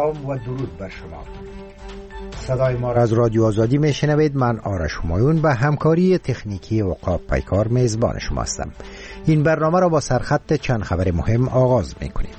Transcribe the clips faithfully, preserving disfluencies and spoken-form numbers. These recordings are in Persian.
سلام و درود بر شما. صدای ما را از رادیو آزادی میشنوید. من آرش همایون به همکاری تکنیکی عقاب پیکار میزبان شما هستم. این برنامه را با سرخط چند خبر مهم آغاز میکنیم.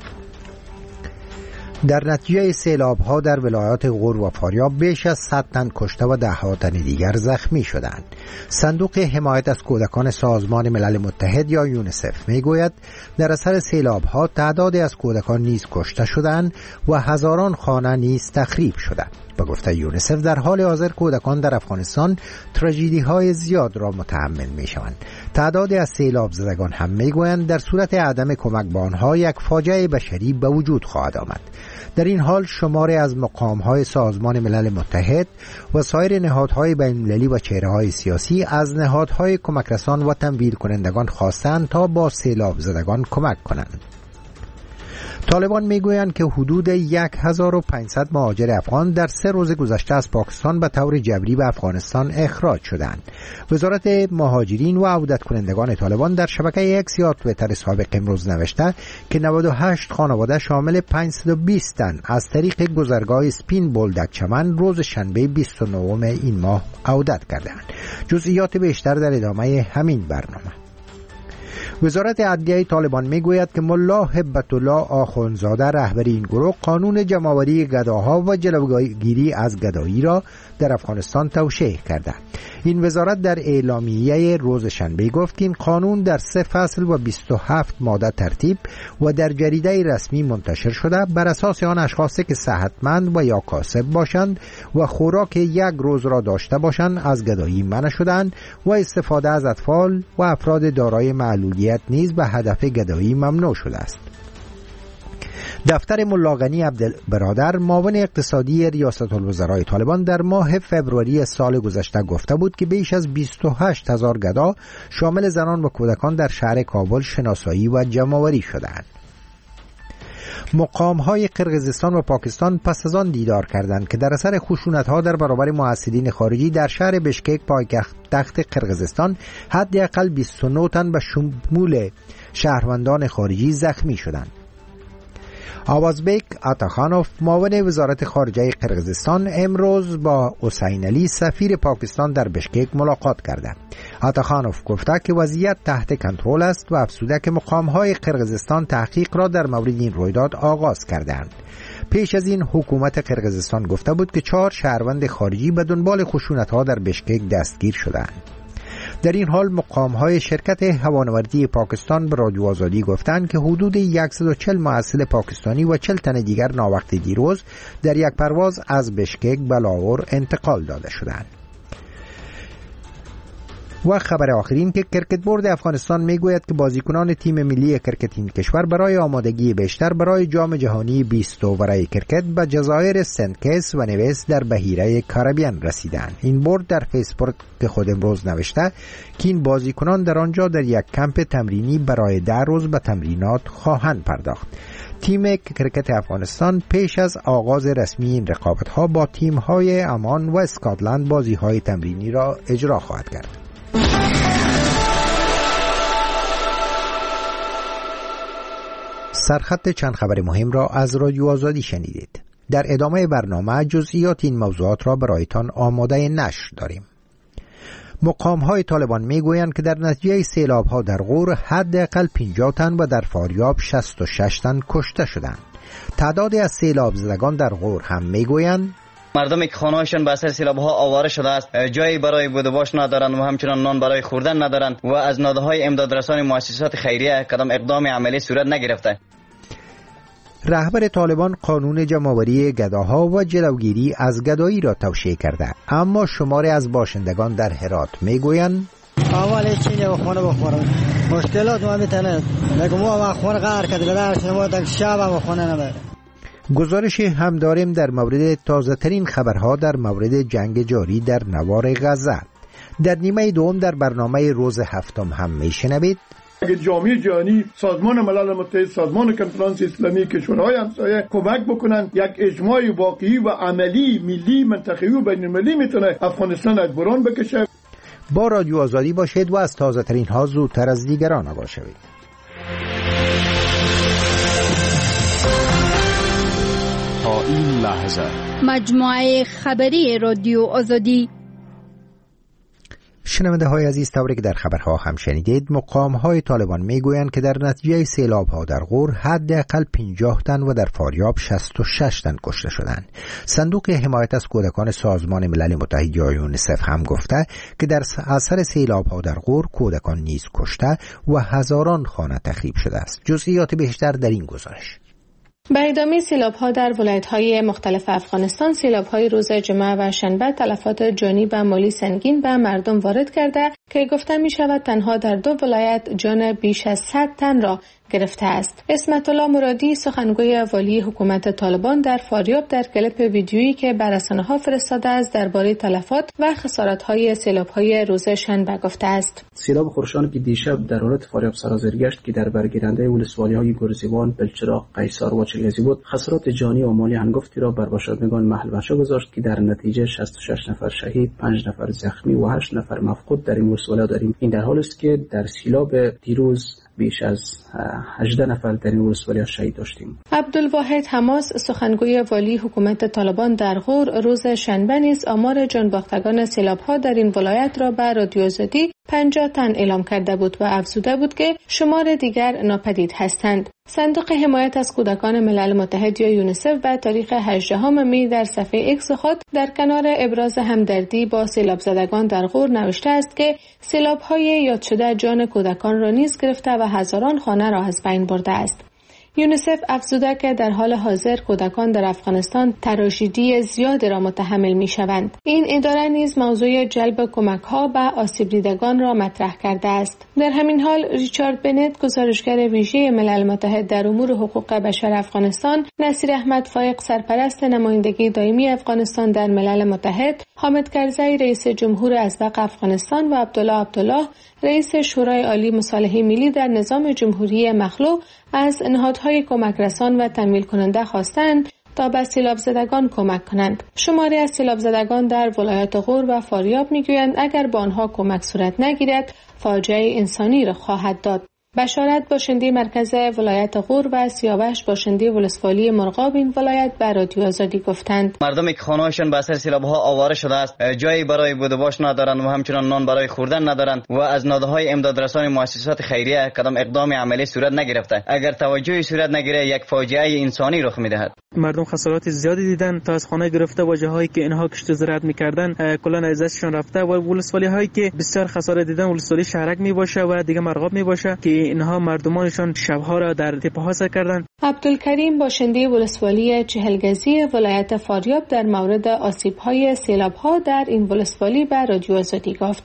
در نتیجه سیلاب ها در ولایات غور و فاریاب بیش از صد تن کشته و ده ها تن دیگر زخمی شدند. صندوق حمایت از کودکان سازمان ملل متحد یا یونیسف میگوید در اثر سیلاب ها تعدادی از کودکان نیز کشته شدند و هزاران خانه نیز تخریب شدند. به گفته یونیسف در حال حاضر کودکان در افغانستان تراژدی های زیاد را متحمل می شوند. تعدادی از سیلاب زدگان هم می گویند در صورت عدم کمک به آنها یک فاجعه بشری به وجود خواهد آمد. در این حال شماری از مقام‌های سازمان ملل متحد و سایر نهادهای بین‌المللی و چهره‌های سیاسی از نهادهای کمکرسان و تمویل کنندگان خواستند تا با سیلاب زدگان کمک کنند. طالبان میگویند که حدود هزار و پانصد مهاجر افغان در سه روز گذشته از پاکستان به طور جبری به افغانستان اخراج شدند. وزارت مهاجرین و عودت کنندگان طالبان در شبکه اکس یا توییتر سابق امروز نوشته که نود و هشت خانواده شامل پانصد و بیست تن از طریق گذرگاه سپین بولدک چمن روز شنبه بیست و نهم این ماه عودت کردند. جزئیات بیشتر در ادامه همین برنامه. وزارت عدلیه طالبان میگوید که ملا هبت الله آخوندزاده رهبر این گروه قانون جمع‌آوری گداها و جلوگیری از گدایی را در افغانستان توشیح کرده. این وزارت در اعلامیه روز شنبه گفت که این قانون در سه فصل و بیست و هفت ماده ترتیب و در جریده رسمی منتشر شده. بر اساس آن اشخاصی که صحتمند و یا کاسب باشند و خوراک یک روز را داشته باشند از گدایی منع شدند و استفاده از اطفال و افراد دارای معلولیت نیز به هدف گدایی ممنوع شده است. دفتر ملا غنی عبدالبرادر معاون اقتصادی ریاست الوزرای طالبان در ماه فوریه سال گذشته گفته بود که بیش از بیست و هشت هزار گدا شامل زنان و کودکان در شهر کابل شناسایی و جمع‌آوری شدند. مقام‌های قرقیزستان و پاکستان پس از آن دیدار کردند که در اثر خشونت‌ها در برابر محصلین خارجی در شهر بشکک پایتخت قرقیزستان حداقل بیست و نه تن به شمول شهروندان خارجی زخمی شدند. آوازبیک آتاخانوف معاون وزارت خارجه قرقیزستان امروز با حسین علی سفیر پاکستان در بشکک ملاقات کرده. آتاخانوف گفته که وضعیت تحت کنترل است و افزوده که مقام‌های قرقیزستان تحقیق را در مورد این رویداد آغاز کردند. پیش از این حکومت قرقیزستان گفته بود که چهار شهروند خارجی به دنبال خشونت‌ها در بشکک دستگیر شدند. در این حال مقام‌های شرکت هوانوردی پاکستان به رادیو آزادی گفتند که حدود صد و چهل محصل پاکستانی و چهل تن دیگر ناوقت دیروز در یک پرواز از بشکک به لاهور انتقال داده شدند. و خبر آخرین که کرکت بورد افغانستان میگوید که بازیکنان تیم ملی کرکت این کشور برای آمادگی بیشتر برای جام جهانی بیست اوورای کرکت به جزایر سنت کیتس و نیویس در بحیره کارائیبیان رسیدند. این بورد در فیسبوک خود امروز نوشته که این بازیکنان در آنجا در یک کمپ تمرینی برای ده روز به تمرینات خواهند پرداخت. تیم کرکت افغانستان پیش از آغاز رسمی این رقابت‌ها با تیم‌های عمان و اسکاتلند بازی‌های تمرینی را اجرا خواهد کرد. سرخط چند خبر مهم را از رادیو آزادی شنیدید. در ادامه برنامه جزئیات این موضوعات را برایتان آماده نشر داریم. مقام‌های طالبان میگویند که در نتیجه سیلاب‌ها در غور حداقل پنجاه تن و در فاریاب شصت و شش تن کشته شدند. تعدادی از سیلاب زدگان در غور هم میگویند مردمی که خانه‌هاشون به اثر سیلاب‌ها آواره شده است، جایی برای بود و باش ندارند و همچنان نان برای خوردن ندارند و از نهادهای امدادرسان مؤسسات خیریه کدام اقدام عملی صورت نگرفته. رهبر طالبان قانون جمع‌آوری گداها و جلوگیری از گدایی را توشیح کرده، اما شماری از باشندگان در هرات میگویند اول چینه و خونه بخورن مشکلات ما میتونه نگم ما خونه قهر کرده درش ما تا شب و خونه نبره. گزارش هم داریم در مورد تازه ترین خبرها در مورد جنگ جاری در نوار غزه. در نیمه دوم در برنامه روز هفتم هم میشنوید اگر جامعه جهانی، سازمان ملل متحد، سازمان کنفرانس اسلامی، کشورهای همسایه کمک بکنن، یک اجماع واقعی و عملی ملی منطقه‌ای و بین‌المللی میتونه افغانستان از بران بکشه. با رادیو آزادی باشید و از تازه ترین ها زودتر از دیگران آگاه شوید. تا این لحظه مجموعه خبری رادیو آزادی. شنونده های عزیز، طوری که در خبرها هم شنیدید، مقام های طالبان می گویند که در نتیجه سیلاب ها در غور حداقل پنجاه تن و در فاریاب شصت و شش تن کشته شدند. صندوق حمایت از کودکان سازمان ملل متحد یا یونیسف هم گفته که در اثر سیلاب ها در غور کودکان نیز کشته و هزاران خانه تخریب شده است. جزئیات بیشتر در این گزارش. به ادامه سیلاب‌ها در ولایت‌های مختلف افغانستان، سیلاب‌های روز جمعه و شنبه تلفات جانی و مالی سنگین به مردم وارد کرده که گفته می‌شود تنها در دو ولایت جان بیش از صد تن را گرفته است. اسمت الله مرادی، سخنگوی والی حکومت طالبان، در فاریاب در کلیپ ویدیویی که بر رسانه‌ها فرستاده است درباره تلفات و خسارت‌های سیلاب‌های روز شنبه گفته است. سیلاب خورشان که دیشب در ولایت فاریاب سرازیر گشت که در برگیرنده ولسوالی‌های گرزیوان، بلچراغ، قیصر و چنگزی بود، خسارات جانی و مالی هنگفتی را بر باشندگان محل بنشا گذاشت که در نتیجه شصت و شش نفر شهید، پنج نفر زخمی و هشت نفر مفقود در این ولسوالی داریم. این در حالی است که در سیلاب دیروز بیش از هجده نفر در این ولسوالی شهید داشتیم. عبدالواحد حماس، سخنگوی والی حکومت طالبان در غور، روز شنبه نیز آمار جانباختگان سیلاب‌ها در این ولایت را به رادیو آزادی پنجاه تن اعلام کرده بود و افزوده بود که شمار دیگر ناپدید هستند. صندوق حمایت از کودکان ملل متحد یا یونیسف به تاریخ هجدهم می در صفحه ایکس خود در کنار ابراز همدردی با سیلاب زدگان در غور نوشته است که سیلاب‌های یاد شده جان کودکان را نیز گرفته و هزاران خانه را از بین برده است. یونیسف افزوده که در حال حاضر کودکان در افغانستان تراژدی زیادی را متحمل می شوند. این اداره نیز موضوع جلب کمک ها به آسیب دیدگان را مطرح کرده است. در همین حال ریچارد بنت، گزارشگر ویژه ملل متحد در امور حقوق بشر افغانستان، نصیر احمد فایق، سرپرست نمایندگی دائمی افغانستان در ملل متحد، حامد کرزی، رئیس جمهور ازبق افغانستان و عبدالله عبدالله، رئیس شورای عالی مصالحه ملی در نظام جمهوری مخلوع، از نهادهای کمک رسان و تمویل کننده خواستند تا به سیلاب زدگان کمک کنند. شماری از سیلاب زدگان در ولایت غور و فاریاب میگویند اگر با آنها کمک صورت نگیرد فاجعه انسانی را خواهد داد. بشارت، باشنده مرکز ولایت غور، و سیاوش، باشنده ولسوالی مرغاب این ولایت، به رادیو آزادی گفتند مردمی که خانه‌هاشون به اثر سیلاب‌ها آواره شده است، جایی برای بود و باش ندارند و همچنان نان برای خوردن ندارند و از نهادهای امدادرسانی مؤسسات خیریه کدام اقدام عملی صورت نگرفته. اگر توجهی صورت نگیره یک فاجعه انسانی رخ می‌دهد. مردم خسارات زیادی دیدن، تا از خانه گرفته و جاهایی که اینها کشت و زراعت می‌کردن کلا ازشون رفته و ولسوالی‌هایی که بسیار خسارت دیدن ولسوالی شهرک میباشه و دیگه مرغاب میباشه که اینها مردمانشان شبها را در تپه‌ها سر کردند. عبدالکریم، باشنده ولسوالی چهلگزی ولایت فاریاب، در مورد آسیب‌های سیلاب‌ها در این ولسوالی به رادیو آزادی گفت: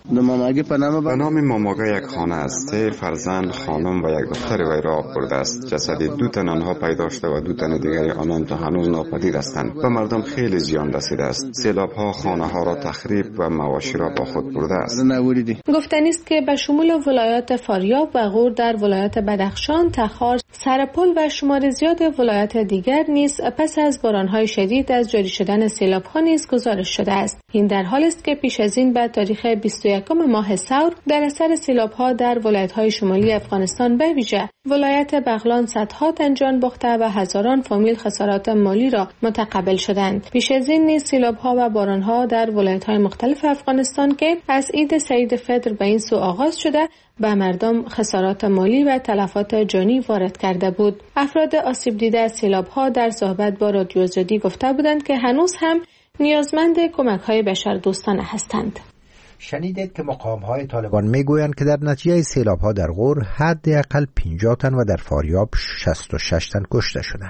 به نام ماماگا یک خانه است. سه فرزند، خانم و یک دختر وی را برده است. جسد دو تن آنها پیدا شده و دو تن دیگر آنان تا هنوز ناپدید هستند و مردم خیلی زیان رسیده است. سیلاب‌ها خانه‌ها را تخریب و مواشی را با خود برده است. گفتنی است که به شمول ولایات فاریاب و غور در ولایت بدخشان، تخار، سرپل و شمار زیاد ولایات دیگر نیز پس از باران‌های شدید از جاری شدن سیلاب‌ها نیز گزارش شده است. این در حالی است که پیش از این به تاریخ بیست و یکم ماه ثور در اثر سیلاب‌ها در ولایت‌های شمالی افغانستان، به ویژه ولایت بغلان، صدها تن جان باخته و هزاران فامیل خسارات مالی را متقبل شدند. پیش از این نیز سیلاب‌ها و باران‌ها در ولایت‌های مختلف افغانستان که از عید سعید فطر به این سو آغاز شده، به مردم خسارات مالی و تلفات جانی وارد کرده بود. افراد آسیب دیده از سیلاب‌ها در صحبت با رادیو آزادی گفته بودند که هنوز هم نیازمند کمک‌های بشردوستانه هستند. شنیدید که مقام‌های طالبان میگویند که در نتیجه سیلاب‌ها در غور حداقل پنجاه تن و در فاریاب شصت و شش تن کشته شدند.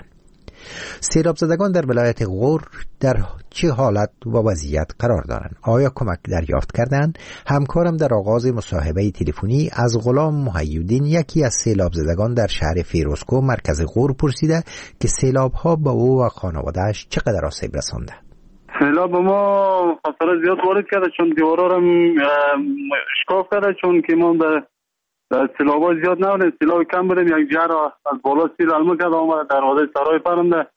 سیلاب زدگان در ولایت غور در چه حالت و وضعیت قرار دارند؟ آیا کمک دریافت کردند؟ همکارم در آغاز مصاحبه تلفنی از غلام محی‌الدین، یکی از سیلاب زدگان در شهر فیروزکوه مرکز غور، پرسیده که سیلاب‌ها به او و خانواده‌اش چقدر آسیب رسانده؟ سیلاب ما خسارت زیاد وارد کرده، چون دیوارا رو اشکاف کرده، چون که ما در سیلاب‌ها زیاد نبودیم، سیلاب کم بودیم. یک جهر از بالا سیل علمه کرده آمده در وادی سرای پرنده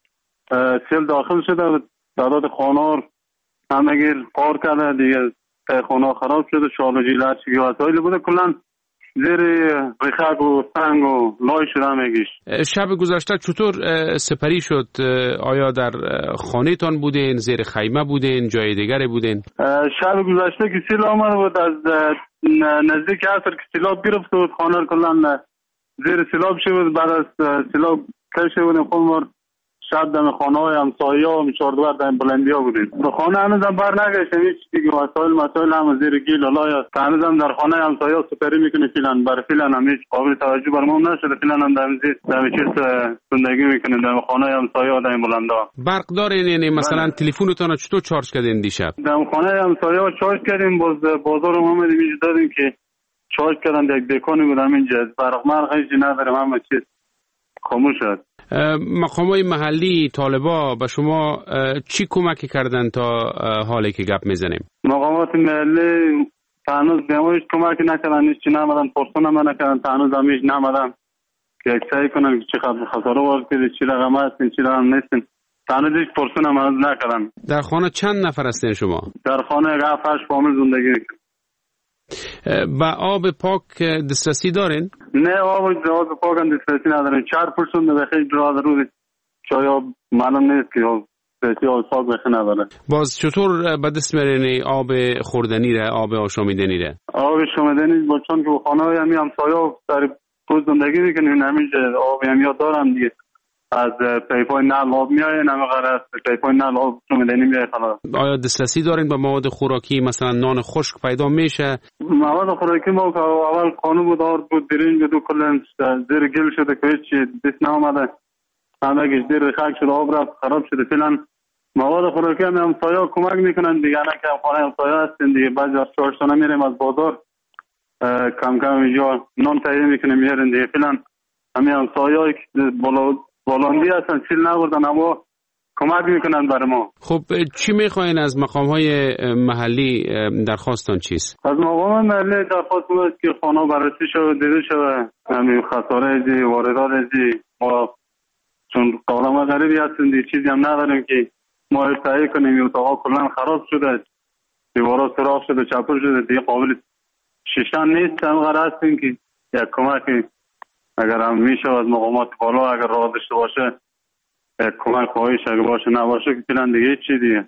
سیل داخل شده، تعداد خانه‌ها همگی پار کرده، دیگه خانه‌ها خراب شده، شال و جیله هرچی وسایل بوده کلا زیر رخک و سنگ و لای شده میگیش. شب گذشته چطور سپری شد؟ آیا در خانه تان بودین، زیر خیمه بودین، جای دیگری بودین؟ شب گذشته که سیل آمد بود، از نزدیک عصر که سیلاب گرفت بود، خانه کلان زیر سیلاب شد. بعد از سیلاب کش بودیم خود شب دم خانه های همسایه ها چهاردوار دم بلندی ها بودیم. به خانه هنوز هم بر نگشتیم، هیچ دیگه وسایل مسائل هم زیر گیل علای است. هنوز هم در خانه همسایه ها سپری میکنه فیلن. بر فیلن هم هیچ قابل توجه برمون نشده. فیلن هم در زیر در چیز زندگی میکنه در خانه همسایه ها دم بلند ها. برق دارین؟ یعنی مثلا تلفنتون چطور چارج کردین دیشب؟ در خانه همسایه ها چارج کردیم. باز بازار ما اومدیم اینجا دادیم که چارج کردن. یک دکانی بودم اینجا. برق مرق هیچ نداریم، همه چیز خاموش شد. مقامات محلی طالبا به شما چی کمکی کردن تا حالی که گپ میزنیم؟ مقامات محلی تانوز بیاموش کمکی نکردن، هیچ چی نمدن، پرسون هم نکردن، تانوز هم هیچ نمدن که اکسایی کنن که چی خساره وارد کردی، چی رقم هستین، چی رقم نیستین. تانوز هیچ پرسون هم نکردن. در خانه چند نفر هستین شما؟ در خانه هفت هشت فامیل زندگی میکنن. با آب پاک دسترسی دارین؟ نه، آب آب پاک هم دسترسی ندارین. چهار پرسون به خیلی درازه روزی چای آب معلوم نیست که دسترسی آب پاک بخی نداره. باز چطور به دست میرین آب خوردنی ره، آب آشامیدنی ره؟ آب آشامیدنی با چون که خانه های همی همسایه در کوز زندگی میکنین، همیشه آب همی دارن دیگه. از پیپای نل آب میایه، نمی غرض پیپای نل آب آشامیدنی میایه. آیا دسترسی دارین به مواد خوراکی، مثلا نان خشک پیدا میشه؟ مواد خوراکی ما که اول قانون بود آرد بود برنج بود و کلن زیر گل شده که هیچ دست نامده، همه گیش زیر خاک شده، آب رفت خراب شده. فعلا مواد خوراکی هم همسایه کمک میکنن دیگه. نه که خانه همسایه هستین دیگه، بعضی از چهارشنبه میریم از بازار کم کم اینجا نان تهیه میکنیم میارن دیگه. فعلا همه همسایه‌ای که بالا بالاندی هستن سیل نبردن اما کمک میکنن برای ما. خب چی میخواین از مقام‌های محلی؟ درخواستان چیست؟ از مقام محلی درخواست است که خانه بررسی شود، دیده شود همین خساره ازی واردات ازی. ما چون قولما غریبی هستیم دیگه، چیزی هم نداریم که ما ارتعایی کنیم. این اتاقا کلن خراب شده، دیوارا سراخ شده، چپر شده دیگه، قابل شیشتن نیست. هم قرار هستیم که یک کمکی اگر هم میشه از مقامات بالا اگر راه داشته باشه کمک خواهیش اگر باشه، نباشه که فعلا دیگه چی دیگه.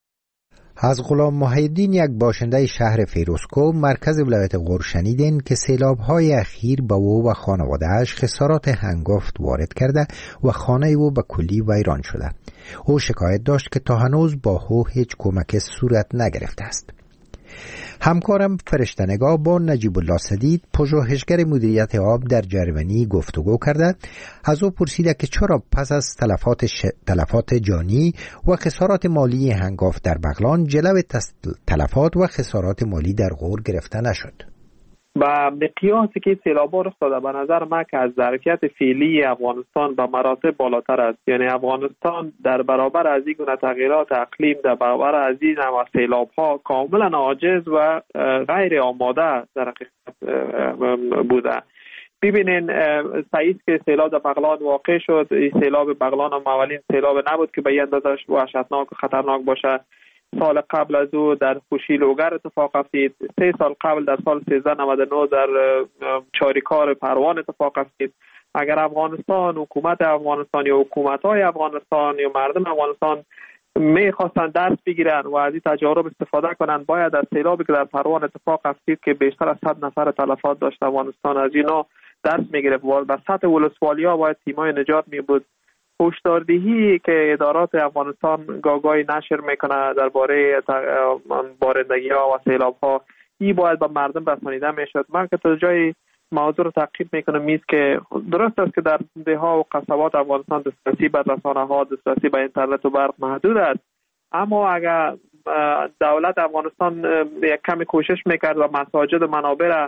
از غلام محی‌الدین، یک باشنده شهر فیروزکوه مرکز ولایت غور، شنیدین که سیلاب‌های اخیر به او و خانواده‌اش خسارات هنگفت وارد کرده و خانه او به کلی ویران شده. او شکایت داشت که تا هنوز با او هیچ کمک صورت نگرفته است. همکارم فرشته‌نگاه با نجیب الله سدید، پژوهشگر مدیریت آب در جرمنی گفتگو کرده. از او پرسیده که چرا پس از تلفات, ش... تلفات جانی و خسارات مالی هنگفت در بغلان جلو تلفات و خسارات مالی در غور گرفته نشد. با مقیاسی که سیلاب‌ها رخ داده به نظر من که از ظرفیت فعلی افغانستان به مراتب بالاتر است. یعنی افغانستان در برابر از این گونه تغییرات اقلیم، در برابر از این نوع سیلاب‌ها کاملا عاجز و غیر آماده در حقیقت بوده. ببینین سعید که سیلاب در بغلان واقع شد، این سیلاب بغلان هم اولین سیلاب نبود که به این اندازه وحشتناک و خطرناک باشه. سال قبل از او در خوشی لوگر اتفاق افتید. سه سال قبل در سال سیزده نود و نه در چاریکار پروان اتفاق افتید. اگر افغانستان، حکومت افغانستان یا حکومت‌های افغانستان یا مردم افغانستان میخواستن درس بگیرن و از این تجارب استفاده کنن، باید از سیلابی که در پروان اتفاق افتید که بیشتر از صد نفر تلفات داشت افغانستان، از اینا درس میگرفت و به سطح ولسوالی‌ها باید تیمای نجات می بود. هشداردهی که ادارات افغانستان گاگای نشر میکنه درباره بارندگی‌ها و سیلاب‌ها، این باید به مردم رسانیده میشد. من که تا جای موضوع رو تعقیب میکنم میست که درست است که در ده‌ها و قصبات افغانستان دسترسی به رسانه‌ها، دسترسی به اینترنت و برق محدود است، اما اگر دولت افغانستان یک کمی کوشش میکرد و مساجد و منابع را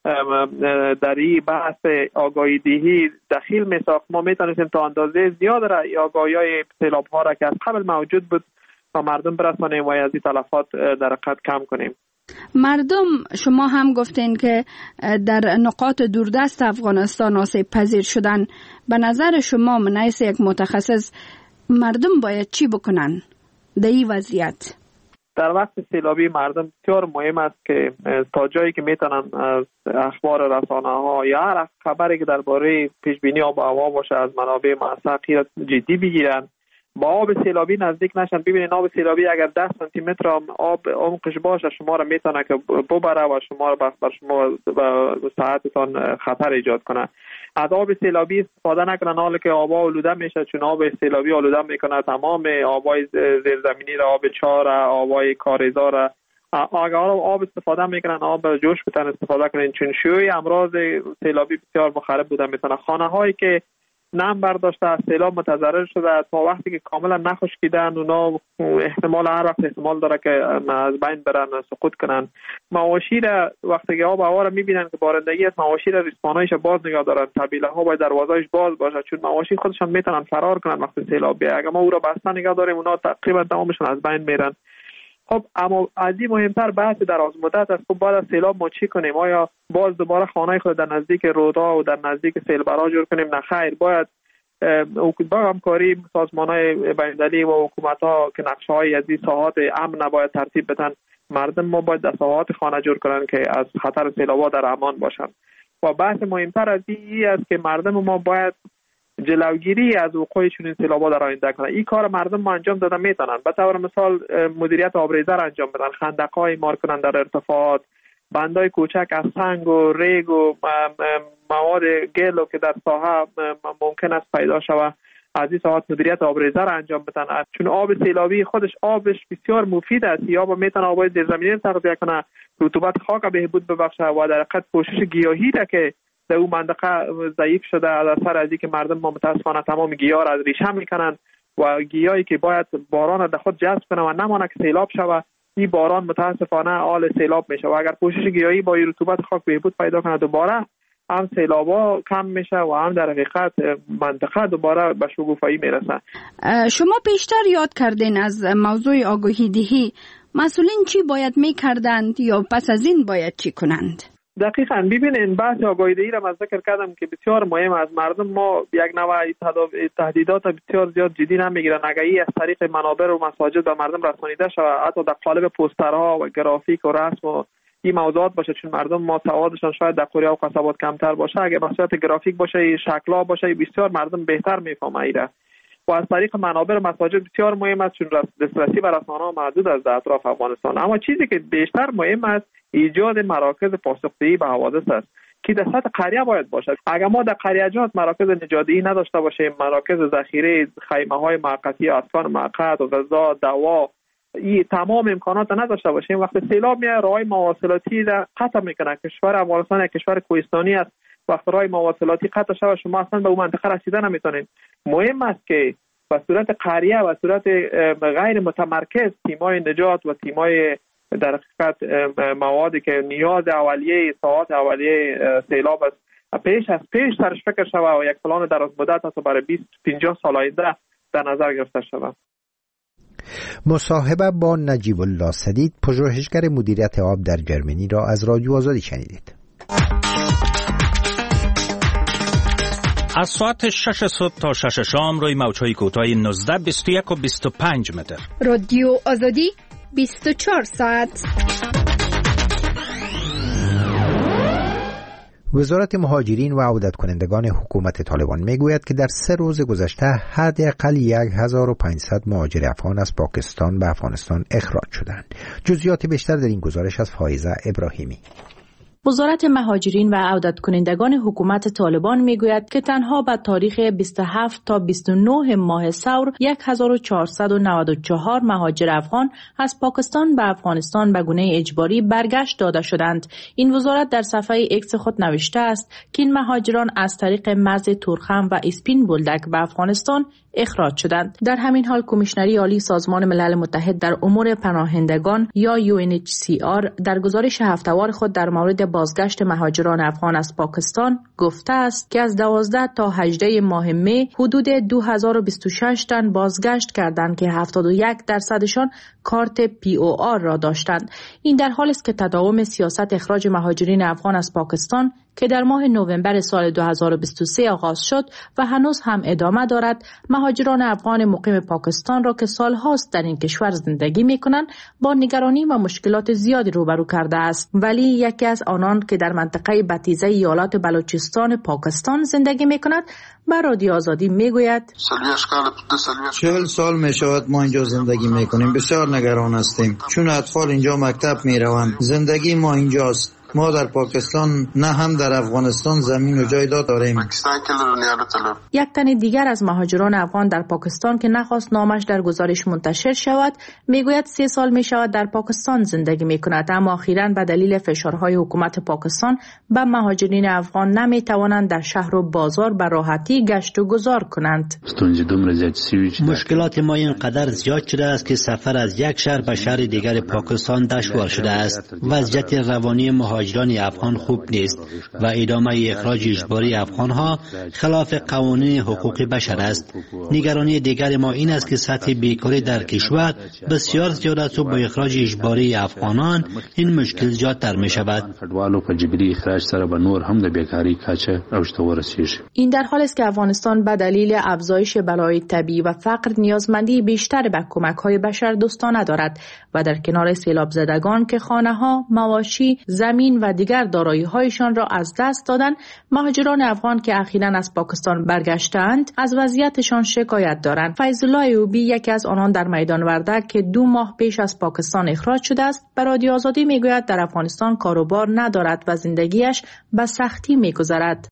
در این بحث آگاهی دهی دخیل میساخت، ما میتونستیم تا اندازه زیاد را آگاهی های سیلاب ها را که از قبل موجود بود و مردم برسانیم و از این تلفات در حقیقت کم کنیم. مردم، شما هم گفتین که در نقاط دوردست افغانستان آسیب پذیر شدن. به نظر شما من حیث یک متخصص مردم باید چی بکنن در این وضعیت؟ در وقت سیلابی مردم بسیار مهم است که تا جایی که میتونن از اخبار رسانه ها یا هر خبری که درباره پیش بینی آب و هوا باشه از منابع موثق جدی بگیرن، با آب سیلابی نزدیک نشن. ببینید آب سیلابی اگر ده سانتی متر آب عمقش باشه شما را میتونه که ببره و شما را بر شما و صحتتان خطر ایجاد کنه. از آب سیلابی استفاده نکنن حالا که آبا آلوده میشه، چون آب سیلابی آلوده میکنه تمام آبای زیرزمینی را، آب چاه را، آبای کاریزا را. اگر آب استفاده میکنن آب جوش بتن استفاده کنن، چون شیوع امراض سیلابی بسیار مخرب بوده میتونه. خانه هایی که نم برداشته از سیلاب متضرر شده تا وقتی که کاملا نخشکیدن اونا احتمال هر وقت احتمال داره که از بین برن، سقوط کنن. مواشی را وقتی که آب هوا را میبینن که بارندگی است، مواشی را ریسمانایش باز نگاه دارن، طبیله ها باید دروازه‌اش باز باشه، چون مواشی خودشان میتونن فرار کنن وقتی سیلاب بیاد. اگر ما او را بسته نگاه داریم اونا تقریبا تمامشون از بین میرن. خب اما از این مهمتر بحث دراز مدت است. خب بعد از سیلاب ما چی کنیم؟ آیا باز دوباره خانه خود در نزدیک رودها و در نزدیک سیلبرها جور کنیم؟ نه خیر، باید با همکاری سازمان‌های بین‌المللی و حکومت‌ها که نقشه‌های از این ساحات امن باید ترتیب بدن. مردم ما باید در ساحات خانه جور کنن که از خطر سیلاب‌ها در امان باشن. و بحث مهمتر از این است که مردم ما باید جلوگیری از وقوع چنین سیلاب‌ها در آینده کنند. این کار مردم ما انجام دادن میتونن. به طور مثال مدیریت آبریزه را انجام بدن، خندق‌های مار کنن در ارتفاعات، بندای کوچک از سنگ و ریگ و مواد گلو که در ساحه ممکن است پیدا شود از این ساحات مدیریت آبریزه را انجام بدن، چون آب سیلابی خودش آبش بسیار مفید است. یا آب میتونه آبای زیرزمینی تغذیه کنه، رطوبت خاک بهبود ببخشه و در حقیقت پوشش گیاهی را که در اون منطقه ضعیف شده از اثر از اینکه مردم ما متاسفانه تمام گیاه را از ریشه میکنن و گیاهی که باید باران را در خود جذب کنه و نمانه که سیلاب شود، این باران متاسفانه آل سیلاب میشه و اگر پوشش گیاهی با رطوبت خاک بهبود پیدا کنه دوباره هم سیلابا کم میشه و هم در حقیقت منطقه دوباره به شکوفایی میرسه. شما بیشتر یاد کردین از موضوع آگاهی دهی، مسئولین چی باید میکردند یا پس از این باید چی کنند؟ دقیقاً ببینین بحث آگاهی دهی را من ذکر کردم که بسیار مهم است. مردم ما یک نوع تهدیدات بسیار زیاد جدی نمیگیرن. اگر این از طریق منابر و مساجد به مردم رسانیده شود، حتی در قالب پوسترها و گرافیک و رسم و این موضوعات باشه، چون مردم ما سوادشان شاید در قریه و قصبات کمتر باشه، اگر مسئولیت گرافیک باشه، شکل‌ها باشه، بسیار مردم بهتر میفهمه ایره. و از طریق منابر مساجد بسیار مهم است، چون دسترسی به رسانه‌ها محدود است در اطراف افغانستان. اما چیزی که بیشتر مهم است ایجاد مراکز پاسخدهی به حوادث است که در سطح قریه باید باشد. اگر ما در قریه‌جات مراکز نجاتدهی نداشته باشیم، مراکز ذخیره، خیمه‌های موقتی، اسکان موقت، غذا، دوا، این تمام امکانات نداشته باشیم، وقتی سیلاب میاد راههای مواصلاتی را قطع میکنه. کشور افغانستان یک کشور کوهستانی است، وقتی راه مواصلاتی قطع شود شما اصلا به اون منطقه رسیدن نمیتونید. مهم است که به صورت قریه و صورت غیر متمرکز تیمای نجات و تیمای در حقیقت موادی که نیاز اولیه ساعات اولیه سیلاب است پیش از پیش سرش فکر شود و یک پلان دراز مدت است برای بیست پنجاه سال آینده در نظر گرفته شود. مصاحبه با نجیب الله سدید، پژوهشگر مدیریت آب در جرمنی را از رادیو آزادی شنیدید. از ساعت شش صبح تا شش شام روی موج‌های کوتاه نوزده، بیست و یک و بیست و پنج متر. رادیو آزادی بیست و چهار ساعت. وزارت مهاجرین و عودت کنندگان حکومت طالبان میگوید که در سه روز گذشته حداقل هزار و پانصد مهاجر افغان از پاکستان به افغانستان اخراج شدند. جزئیات بیشتر در این گزارش از فائزه ابراهیمی. وزارت مهاجرین و عودت کنندگان حکومت طالبان میگوید که تنها به تاریخ بیست و هفت تا بیست و نه ماه ثور هزار و چهارصد و نود و چهار مهاجر افغان از پاکستان به افغانستان به گونه اجباری برگشت داده شدند. این وزارت در صفحه ایکس خود نوشته است که این مهاجران از طریق مرز تورخم و اسپین بولدک به افغانستان اخراج شدند. در همین حال کمیشنری عالی سازمان ملل متحد در امور پناهندگان یا یو ان اچ سی آر در گزارش هفته‌وار خود در مورد بازگشت مهاجران افغان از پاکستان گفته است که از دوازده تا هجده ماه می حدود دو هزار و بیست و شش تن بازگشت کردند که هفتاد و یک درصدشان کارت پی او آر را داشتند. این در حالی است که تداوم سیاست اخراج مهاجرین افغان از پاکستان که در ماه نوامبر سال دو هزار و بیست و سه آغاز شد و هنوز هم ادامه دارد، مهاجران افغان مقیم پاکستان را که سالهاست در این کشور زندگی می‌کنند با نگرانی و مشکلات زیادی روبرو کرده است. ولی یکی از آنان که در منطقه بتیزه ایالات بلوچستان پاکستان زندگی می‌کند به رادیو آزادی میگوید: چهل سال می شود ما اینجا زندگی میکنیم. بسیار نگران هستیم چون اطفال اینجا مکتب میروند. زندگی ما اینجاست. ما در پاکستان نه هم در افغانستان زمین و جایداد داریم. یک تن دیگر از مهاجران افغان در پاکستان که نخواست نامش در گزارش منتشر شود میگوید سه سال می شود در پاکستان زندگی می کند، اما اخیراً به دلیل فشارهای حکومت پاکستان به مهاجرین افغان نمی توانند در شهر و بازار به راحتی گشت و گذار کنند. مشکلات ما اینقدر زیاد شده است که سفر از یک شهر به شهر دیگر پاکستان دشوار شده است. وضعیت روانی مهاجران افغان خوب نیست و ادامه اخراج اجباری افغانها خلاف قوانین حقوق بشر است. نگرانی دیگر ما این است که سطح بیکاری در کشور بسیار زیاد است و با اخراج اجباری افغانان این مشکل زیادتر می شود. این در حالی است که افغانستان به دلیل افزایش بلای طبیعی و فقر نیازمندی بیشتر به کمک‌های بشر دوستانه دارد و در کنار سیلاب زدگان که خانه‌ها، مواشی، زمین و دیگر دارایی‌هایشان را از دست دادند، مهاجران افغان که اخیراً از پاکستان برگشتند از وضعیتشان شکایت دارند. فیض‌الله ایوبی یکی از آنان در میدان وردک که دو ماه پیش از پاکستان اخراج شده است به رادیو آزادی میگوید در افغانستان کاروبار ندارد و زندگیش به سختی میگذرد.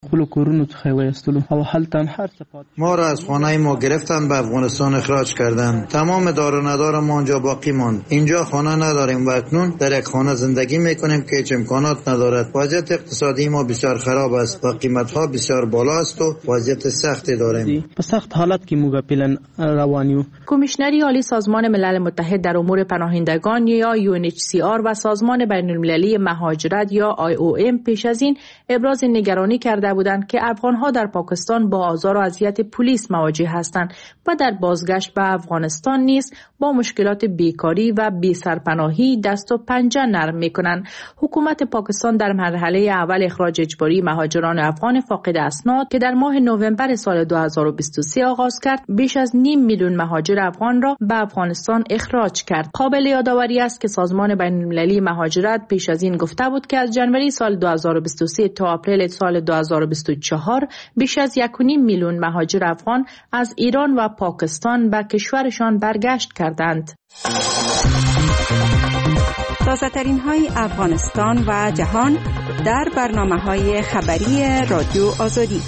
ما را از خانه ما گرفتند به افغانستان اخراج کردند. تمام دار و ندار ما آنجا باقی ماند. اینجا خانه نداریم و اکنون در یک خانه زندگی میکنیم که هیچ امکانات ندارد. وضعیت اقتصادی ما بسیار خراب است و قیمت‌ها بسیار بالا است و وضعیت سختی داریم. په سخت حالت کې موږ پیلن روانیو. کمیشنری عالی سازمان ملل متحد در امور پناهندگان یا یو ان اچ سی آر و سازمان بین‌المللی مهاجرت یا آی او ام پیش از این ابراز نگرانی کرده بودند که افغان‌ها در پاکستان با آزار و اذیت پلیس مواجه هستند و در بازگشت به افغانستان نیز با مشکلات بیکاری و بی‌سرپناهی دست و پنجه نرم می‌کنند. حکومت پاکستان در مرحله اول اخراج اجباری مهاجران افغان فاقد اسناد که در ماه نوامبر سال دو هزار و بیست و سه آغاز کرد، بیش از نیم میلیون مهاجر افغان را به افغانستان اخراج کرد. قابل یادآوری است که سازمان بین‌المللی مهاجرت پیش از این گفته بود که از جنوری سال دو هزار و بیست و سه تا آپریل سال دو هزار و بیست و چهار بیش از یک و نیم میلیون مهاجر افغان از ایران و پاکستان به کشورشان برگشت کردند. تازه‌ترین های افغانستان و جهان در برنامه‌های خبری رادیو آزادی.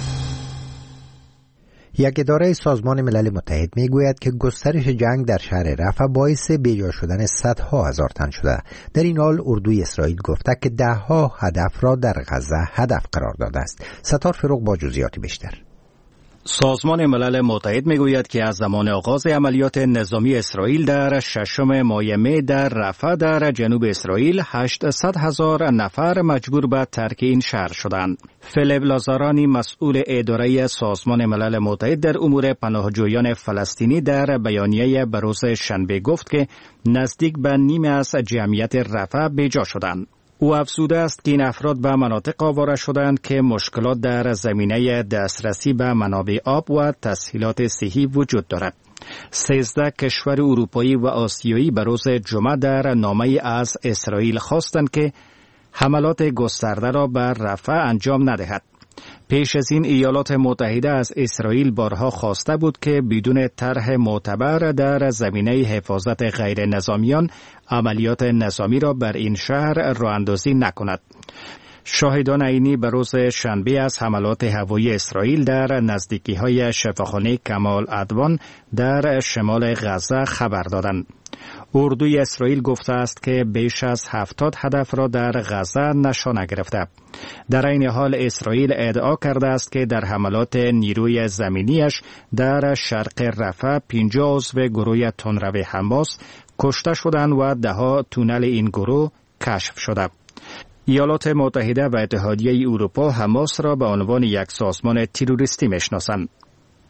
یک اداره سازمان ملل متحد میگوید که گسترش جنگ در شهر رفح باعث بیجا شدن صدها هزار تن شده. در این حال اردوی اسرائیل گفته که دهها هدف را در غزه هدف قرار داده است. ستار فروغ با جزئیات بیشتر. سازمان ملل متحد میگوید که از زمان آغاز عملیات نظامی اسرائیل در ششم ماه می در رفح در جنوب اسرائیل هشتصد هزار نفر مجبور به ترک این شهر شدند. فیلیپ لازارانی مسئول اداره سازمان ملل متحد در امور پناهجویان فلسطینی در بیانیه بروز شنبه گفت که نزدیک به نیمه از جمعیت رفح بیجا شدند. او افزوده است که این افراد به مناطق آواره شدند که مشکلات در زمینه دسترسی به منابع آب و تسهیلات صحی وجود دارد. سیزده کشور اروپایی و آسیایی به روز جمعه در نامه از اسرائیل خواستند که حملات گسترده را بر رفح انجام ندهد. پیش از این ایالات متحده از اسرائیل بارها خواسته بود که بدون طرح معتبر در زمینه حفاظت غیر نظامیان عملیات نظامی را بر این شهر راه‌اندازی نکند. شاهدان عینی به روز شنبه از حملات هوایی اسرائیل در نزدیکی‌های شفاخانه کمال عدوان در شمال غزه خبر دادند. اردوی اسرائیل گفته است که بیش از هفتاد هدف را در غزه نشانه گرفته. در این حال اسرائیل ادعا کرده است که در حملات نیروی زمینیش در شرق رفح پنجاه عضو گروه تندرو حماس کشته شدند و دهها تونل این گروه کشف شده. ایالات متحده و اتحادیه اروپا حماس را به عنوان یک سازمان تروریستی میشناسند.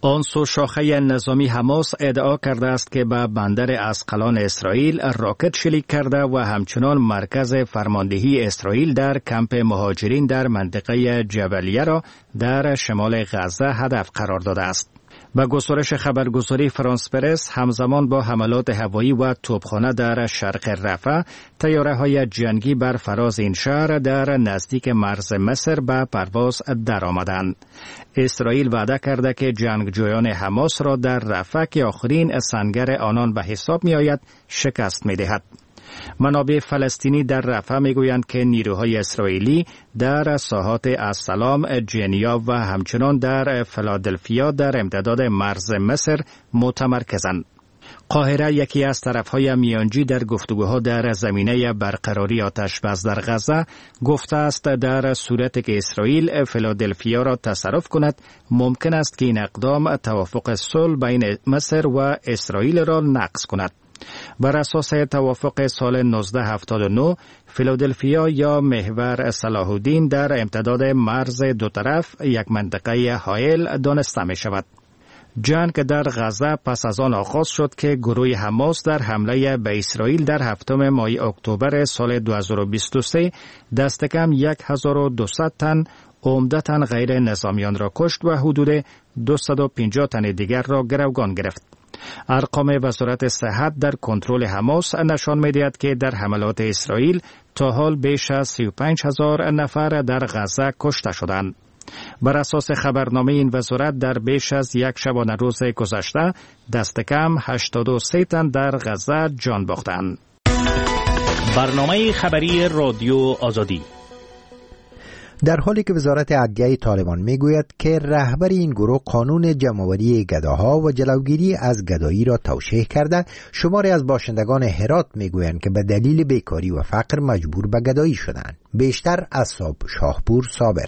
آن سو شاخه نظامی حماس ادعا کرده است که به بندر اسقلان اسرائیل راکت شلیک کرده و همچنان مرکز فرماندهی اسرائیل در کمپ مهاجرین در منطقه جبلیه را در شمال غزه هدف قرار داده است. با گزارش خبرگزاری فرانس پرس، همزمان با حملات هوایی و توپخانه در شرق رفح، طیاره‌های جنگی بر فراز این شهر در نزدیک مرز مصر به پرواز درآمدند. اسرائیل وعده کرده که جنگجویان حماس را در رفح که آخرین سنگر آنان به حساب می آید شکست می دهد. منابع فلسطینی در رفح میگویند که نیروهای اسرائیلی در ساحات السلام، جنیا و همچنان در فیلادلفیا در امتداد مرز مصر متمرکزند. قاهره یکی از طرفهای میانجی در گفتگوها در زمینه برقراری آتش بس در غزه گفته است در صورتی که اسرائیل فیلادلفیا را تصرف کند ممکن است که این اقدام توافق صلح بین مصر و اسرائیل را نقض کند. بر اساس توافق سال نوزده هفتاد و نه، فیلادلفیا یا محور صلاح الدین در امتداد مرز دو طرف یک منطقه حائل دانسته می شود. جنگ در غزه پس از آن آغاز شد که گروه حماس در حمله به اسرائیل در هفتم ماه اکتبر سال دو هزار و بیست و سه دست کم هزار و دویست تن عمدتاً غیر نظامیان را کشت و حدود دویست و پنجاه تن دیگر را گروگان گرفت. ارقام وزارت صحت در کنترل حماس نشان می‌دهد که در حملات اسرائیل تا حال بیش از سی و پنج هزار نفر در غزه کشته شدند. بر اساس خبرنامه این وزارت در بیش از یک شبانه روز گذشته دست کم هشتاد و سه تن در غزه جان باختند. برنامه خبری رادیو آزادی. در حالی که وزارت عدلیه طالبان میگوید که رهبر این گروه قانون جمع‌آوری گداها و جلوگیری از گدایی را توشیح کرده، شماری از باشندگان هرات میگویند که به دلیل بیکاری و فقر مجبور به گدایی شدند. بیشتر از صاحب شاهپور صابر.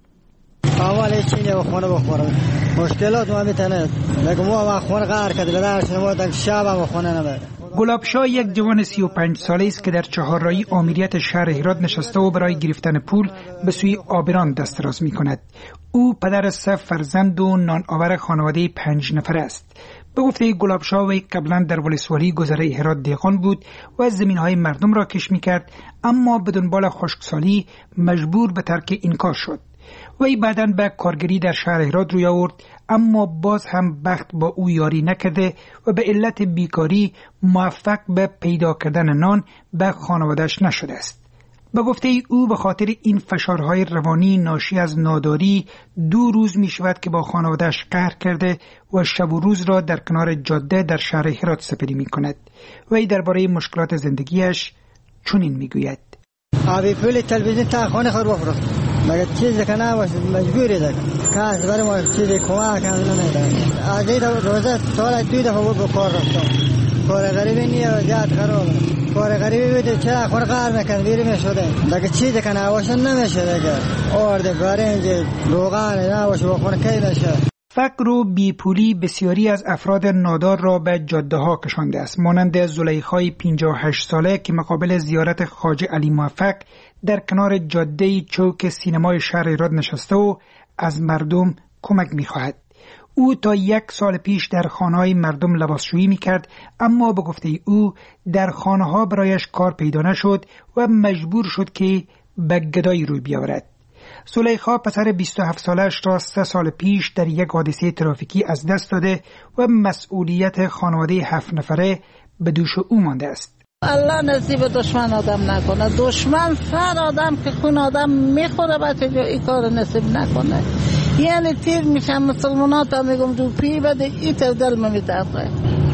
اول چینه و خونه بخورم مشکلات ما میتونه لکه ما خونه قهر کرد لدرش نمو تک شب و خونه نبره. گلابشاه یک جوان سی و پنج ساله است که در چهارراهی آمیریت شهر هرات نشسته و برای گرفتن پول به سوی آبران دست دراز می کند. او پدر سه فرزند و نان آور خانواده پنج نفر است. به گفته گلابشاه وی قبلا در ولسوالی گذره هرات دیقان بود و زمینهای مردم را کش می کرد، اما به دنبال خشکسالی مجبور به ترک این کار شد. وی بعداً به کارگری در شهر هرات روی آورد، اما باز هم بخت با او یاری نکرده و به علت بیکاری موفق به پیدا کردن نان به خانواده‌اش نشده است. به گفته او به خاطر این فشارهای روانی ناشی از ناداری دو روز می شود که با خانواده‌اش قهر کرده و شب و روز را در کنار جاده در شهر هرات سپری می کند. وی درباره مشکلات زندگیش چنین می گوید: آبی پول تلویزیون تا خانه خود بفرست مگر چیزی که نباشه مجبوری ده کاس برای ما چیزی کمک هم نمیده. از این روزه سال دوی دفعه بود به کار رفتم. کار غریبی نیه و زیاد خرابه. کار غریبی بود چرا خور قهر میکرد بیرمی شده مگر چیزی که نباشه نمیشه دیگه. آرد برنج روغن نباشه با خور کی نشه. فقر و بیپولی بسیاری از افراد نادار را به جاده ها کشانده است، مانند زلیخای پنجاه و هشت ساله که مقابل زیارت خواجه علی موفق در کنار جاده چوک سینمای شهر هرات نشسته و از مردم کمک می‌خواهد. او تا یک سال پیش در خانه‌های مردم لباسشویی می‌کرد، اما به گفته او در خانه‌ها برایش کار پیدا نشد و مجبور شد که به گدایی روی بیاورد. زلیخا پسر بیست و هفت سالش را سه سال پیش در یک حادثه ترافیکی از دست داده و مسئولیت خانواده هفت نفره به دوش او مانده است. الله نصیب دشمن آدم نکنه. دشمن سر آدم که خون آدم میخوره بچه جو این کار نصیب نکنه. یعنی تیر میشم مسلمانات هم میگم دو پی بده ای تو دل میتره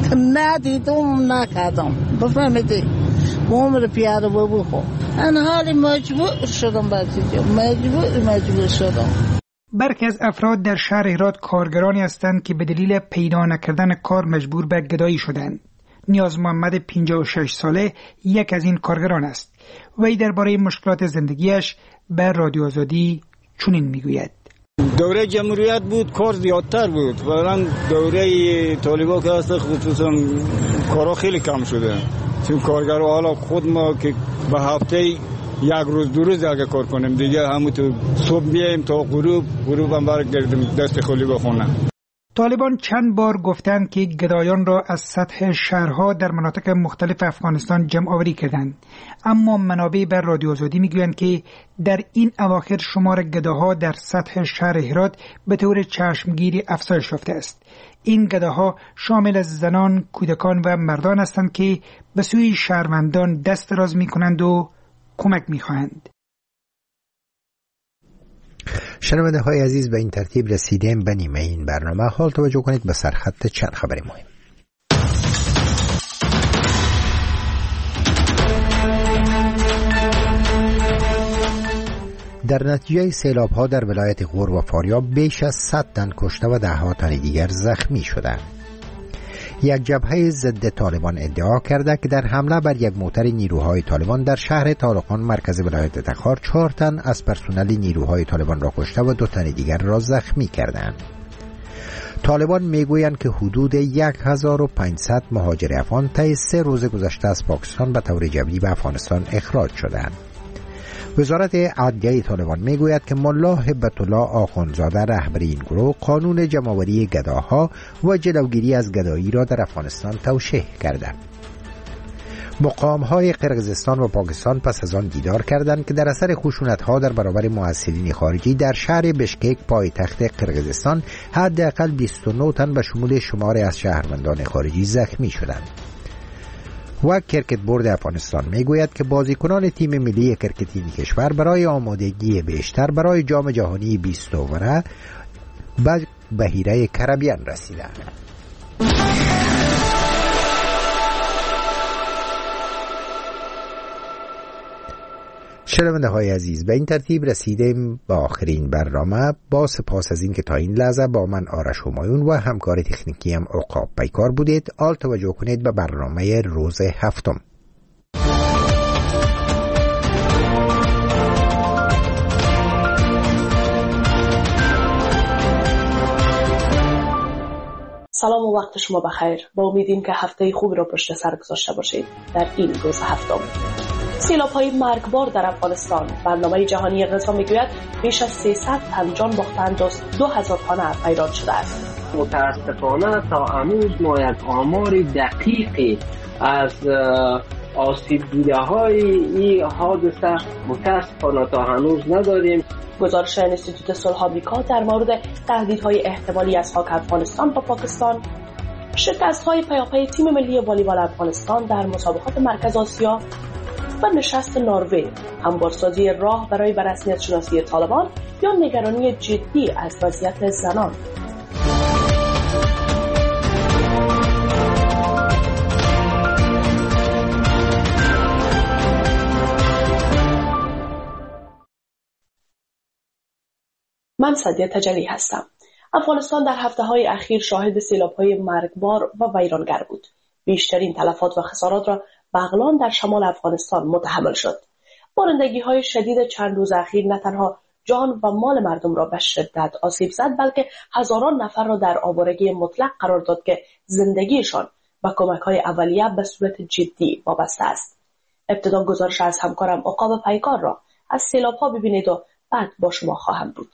ندیدم نکردم بفهمیدی عمر پیاده بابو خو ان حالی مجبور شدم بچه جو مجبور مجبور شدم. برخی از افراد در شهر هرات کارگرانی هستند که به دلیل پیدا نکردن کار مجبور به گدایی شدند. نیاز محمد پنجاه و شش ساله یک از این کارگران است. وی درباره مشکلات زندگیش به رادیو آزادی چنین میگوید: دوره جمهوریت بود کار زیادتر بود، فعلا دوره طالبا که هست خصوصا کارا خیلی کم شده، چون کارگرها حالا خود ما که به هفته یک روز دو روز اگه کار کنیم دیگه همون تو صبح بیایم تا غروب غروب هم برگردیم دست خالی بخونه. طالبان چند بار گفتند که گدایان را از سطح شهرها در مناطق مختلف افغانستان جمع آوری کردند، اما منابع بر رادیو آزادی میگویند که در این اواخر شمار گداها در سطح شهر هرات به طور چشمگیری افزایش یافته است. این گداها شامل زنان، کودکان و مردان هستند که به سوی شهروندان دست دراز میکنند و کمک میخواهند. شنونده های عزیز، به این ترتیب رسیدیم به نیمه این برنامه. حال توجه کنید به سرخط چند خبر مهم. در نتیجه سیلاب ها در ولایت غور و فاریاب بیش از صد تن کشته و ده ها تن دیگر زخمی شدند. یک جبهه ضد طالبان ادعا کرده که در حمله بر یک موتر نیروهای طالبان در شهر طالقان مرکز ولایت تخار چهار تن از پرسنل نیروهای طالبان را کشته و دو تن دیگر را زخمی کردند. طالبان میگویند که حدود هزار و پانصد مهاجر افغان طی سه روز گذشته از پاکستان به طور جبری به افغانستان اخراج شدند. وزارت عدلیه طالبان میگوید که ملا هبت الله آخوندزاده رهبر این گروه قانون جمع‌آوری گداها و جلوگیری از گدایی را در افغانستان توشیح کرده. مقام‌های قرقیزستان و پاکستان پس از آن دیدار کردند که در اثر خشونت‌ها در برابر محصلین خارجی در شهر بشکک پایتخت قرقیزستان حداقل بیست و نه تن به شمول شماری از شهروندان خارجی زخمی شدند. و کرکت بورد افغانستان میگوید که بازیکنان تیم ملی کرکتی کشور برای آمادگی بیشتر برای جام جهانی بیست اوره به بحیره کربیان رسیدند. شنونده های عزیز، به این ترتیب رسیدیم به آخرین برنامه. با سپاس از این که تا این لحظه با من آرش همایون و همکار تکنیکی هم عقاب پیکار بودید. آل توجه کنید به برنامه روز هفتم. سلام و وقت شما بخیر. با امیدیم که هفته خوبی را پشت سر گذاشته باشید. در این روز هفتم سیلاب‌های مرگبار در افغانستان، برنامه جهانی غذا میگوید بیش از سیصد تن جان باختند و دو هزار تن پیدا شده است. متاسفانه تا هنوز ما یک آمار دقیقی از آسیب دیده‌های این حادثه متاسفانه تا هنوز نداریم. گزارش انستیتوت صلح آمریکا در مورد تهدیدهای احتمالی از خاک افغانستان با پاکستان، شکست‌های پیاپی تیم ملی والیبال افغانستان در مسابقات مرکز آسیا و نشست نروژ، همبارسازی راه برای به رسمیت شناسی طالبان یا نگرانی جدی از وضعیت زنان. من سعدیه تجلی هستم. افغانستان در هفته‌های اخیر شاهد سیلاب‌های مرگبار و ویرانگر بود. بیشترین تلفات و خسارات را بغلان در شمال افغانستان متحمل شد. بارندگی‌های شدید چند روز اخیر نه تنها جان و مال مردم را به شدت آسیب زد، بلکه هزاران نفر را در آوارگی مطلق قرار داد که زندگیشان و کمک‌های اولیه به صورت جدی وابسته است. ابتدا گزارش از همکارم عقاب پیکار را از سیلاب‌ها ببینید و بعد با شما خواهم بود.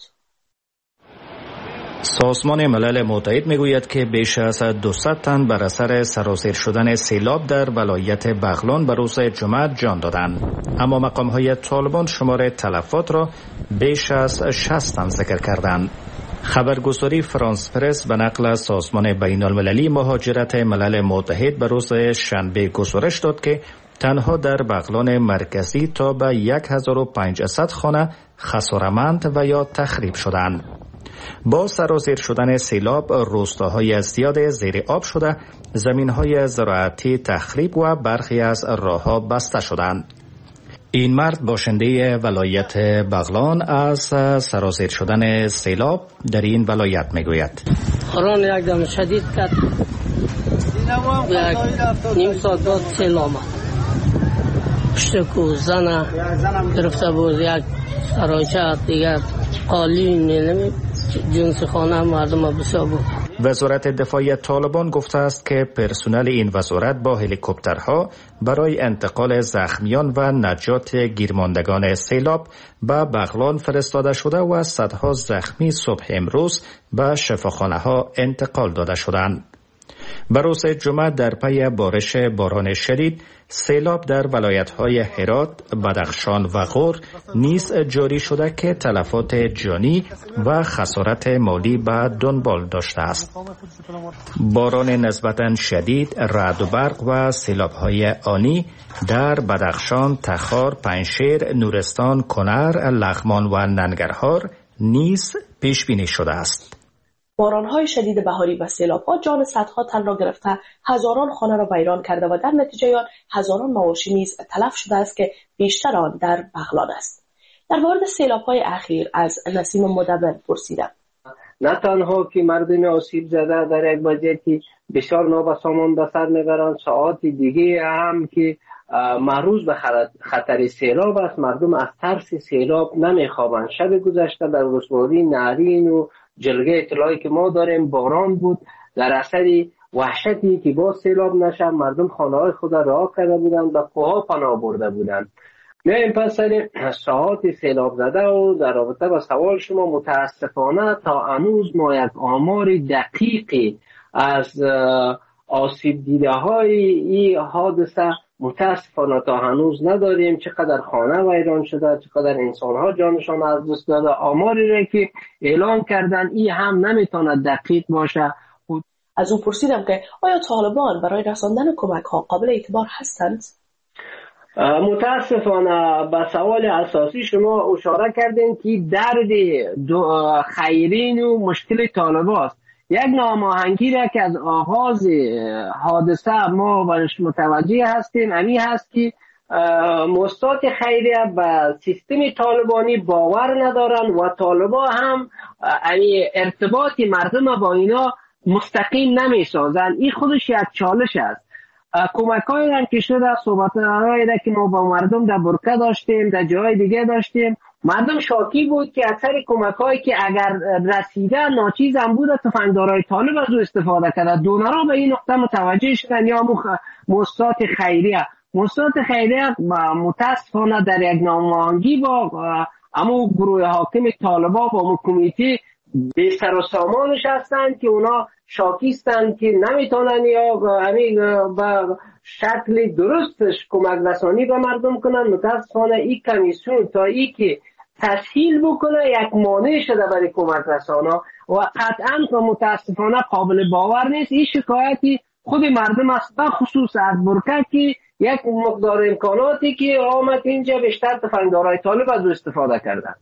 سازمان ملل متحد میگوید که بیش از دویست تن بر اثر سرازیر شدن سیلاب در ولایت بغلان به روز جمعه جان دادند، اما مقام‌های طالبان شمار تلفات را بیش از شصت تن ذکر کردند. خبرگزاری فرانس پرس به نقل از سازمان بین المللی مهاجرت ملل متحد به روز شنبه گزارش داد که تنها در بغلان مرکزی تا به هزار و پانصد خانه خسارتمند و یا تخریب شدند. با سرازیر شدن سیلاب روستاهای زیاد زیر آب شده، زمینهای زراعتی تخریب و برخی از راهها بسته شدند. این مرد باشنده ولایت بغلان از سرازیر شدن سیلاب در این ولایت میگوید. باران یک دم شدید کرد، یک نیم ساعت بعد سیلاب آمد. پشت کو زن گرفته بود، یک سرایچه دیگر قالی نمی جنس خانه مردم بسیار بود. وزارت دفاع طالبان گفته است که پرسنل این وزارت با هلیکوپترها برای انتقال زخمیان و نجات گیرماندگان سیلاب به بغلان فرستاده شده و صدها زخمی صبح امروز به شفاخانه‌ها انتقال داده شدند. به روز جمعه در پی بارش باران شدید سیلاب در ولایت‌های هرات، بدخشان و غور نیز جاری شده که تلفات جانی و خسارت مالی به دنبال داشته است. باران نسبتاً شدید، رعد و برق و سیلاب‌های آنی در بدخشان، تخار، پنجشیر، نورستان، کنر، لغمان و ننگرهار نیز پیش بینی شده است. باران‌های شدید بهاری و سیلاب‌ها جان صدها تن را گرفته، هزاران خانه را ویران کرده و در نتیجه آن هزاران مواشی نیز تلف شده است که بیشتر آن در بغلان است. در مورد سیلاب‌های اخیر از نسیم مدبر پرسیدم. نه تنها که مردم آسیب زده در یک وضعیتی بسیار نابسامان به سر میبرند، ساعات دیگه هم که معروض به خطر سیلاب است، مردم از ترس سیلاب نمیخوابند. شب گذشته در ولسوالی نهرین و جلگه اطلاعی که ما داریم باران بود، در اثر وحشتی که با سیلاب نشه مردم خانه‌های خود را رها کرده بودند و کوها پناه برده بودند. میایم پس سر ساعات سیلاب زده و در رابطه با سوال شما، متاسفانه تا هنوز ما یک آمار دقیقی از آسیب دیده های این حادثه متاسفانه تا هنوز نداریم. چقدر خانه ویران شده، چقدر انسان ها جانشان از دست داده، آماری را که اعلان کردن این هم نمیتونه دقیق باشه. از او پرسیدم که آیا طالبان برای رساندن کمک ها قابل اعتبار هستند؟ متاسفانه به سوال اساسی شما اشاره کردین که درد خیرین و مشکل طالبان است. یک ناماهنگی را که از آغاز حادثه ما برش متوجه هستیم امی هست که مؤسسات خیریه به سیستم طالبانی باور ندارن و طالبان هم امی ارتباط مردم با اینا مستقیم نمی سازن. این خودش یک چالش است. کمک های را که شده، صحبت هایی را که ما با مردم در برکه داشتیم، در جای دیگه داشتیم، مردم شاکی بود که اکثر کمک هایی که اگر رسیده ناچیز هم بود تفنگدارای طالب از او استفاده کرده. دونرها به این نقطه متوجه شدن یا مؤسسات خیریه مؤسسات خیریه متاسفانه در یک ناماهنگی با اما گروه حاکم طالبان با کمیته به سر و سامانش هستند که اونا شاکیستند که نمیتونن یا همین با شکل درستش کمک رسانی به مردم کنن. متاسفانه این کمیسیون تا ای که تسهیل بکنه یک مانع شده برای کمک رسانا و قطعا متاسفانه قابل باور نیست. این شکایتی خود مردم است، به خصوص از برکه که یک مقدار امکاناتی که آمد اینجا بیشتر تفنگدارای طالب از او استفاده کردن.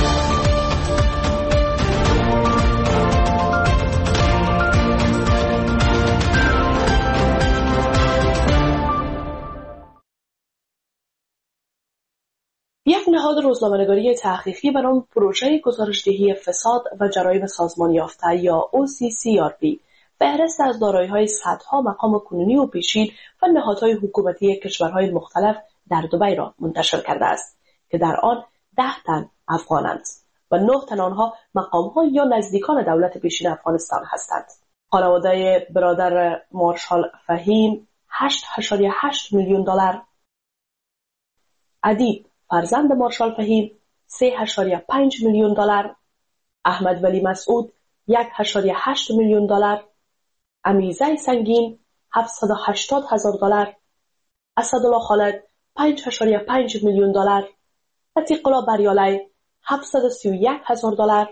یک نهاد روزنامه‌نگاری تحقیقی به نام پروژه گزارش‌دهی فساد و جرایم سازمان یافته یا او سی سی آر پی فهرست از دارایی‌های صدها مقام کنونی و پیشین و نهادهای حکومتی کشورهای مختلف در دبی را منتشر کرده است که در آن ده تن افغانند و نه تن آنها مقام‌ها یا نزدیکان دولت پیشین افغانستان هستند. خانواده برادر مارشال فهیم هشت و هشت میلیون دلار، ادیب فرزند مارشال فهیم سه و پنج میلیون دلار، احمد ولی مسعود یک و هشت میلیون دلار، امیرزی سنگین هفتصد و هشتاد هزار دلار، اسدالله خالد پنج و پنج میلیون دلار، عتیق الله بریالی هفتصد و سی و یک هزار دلار،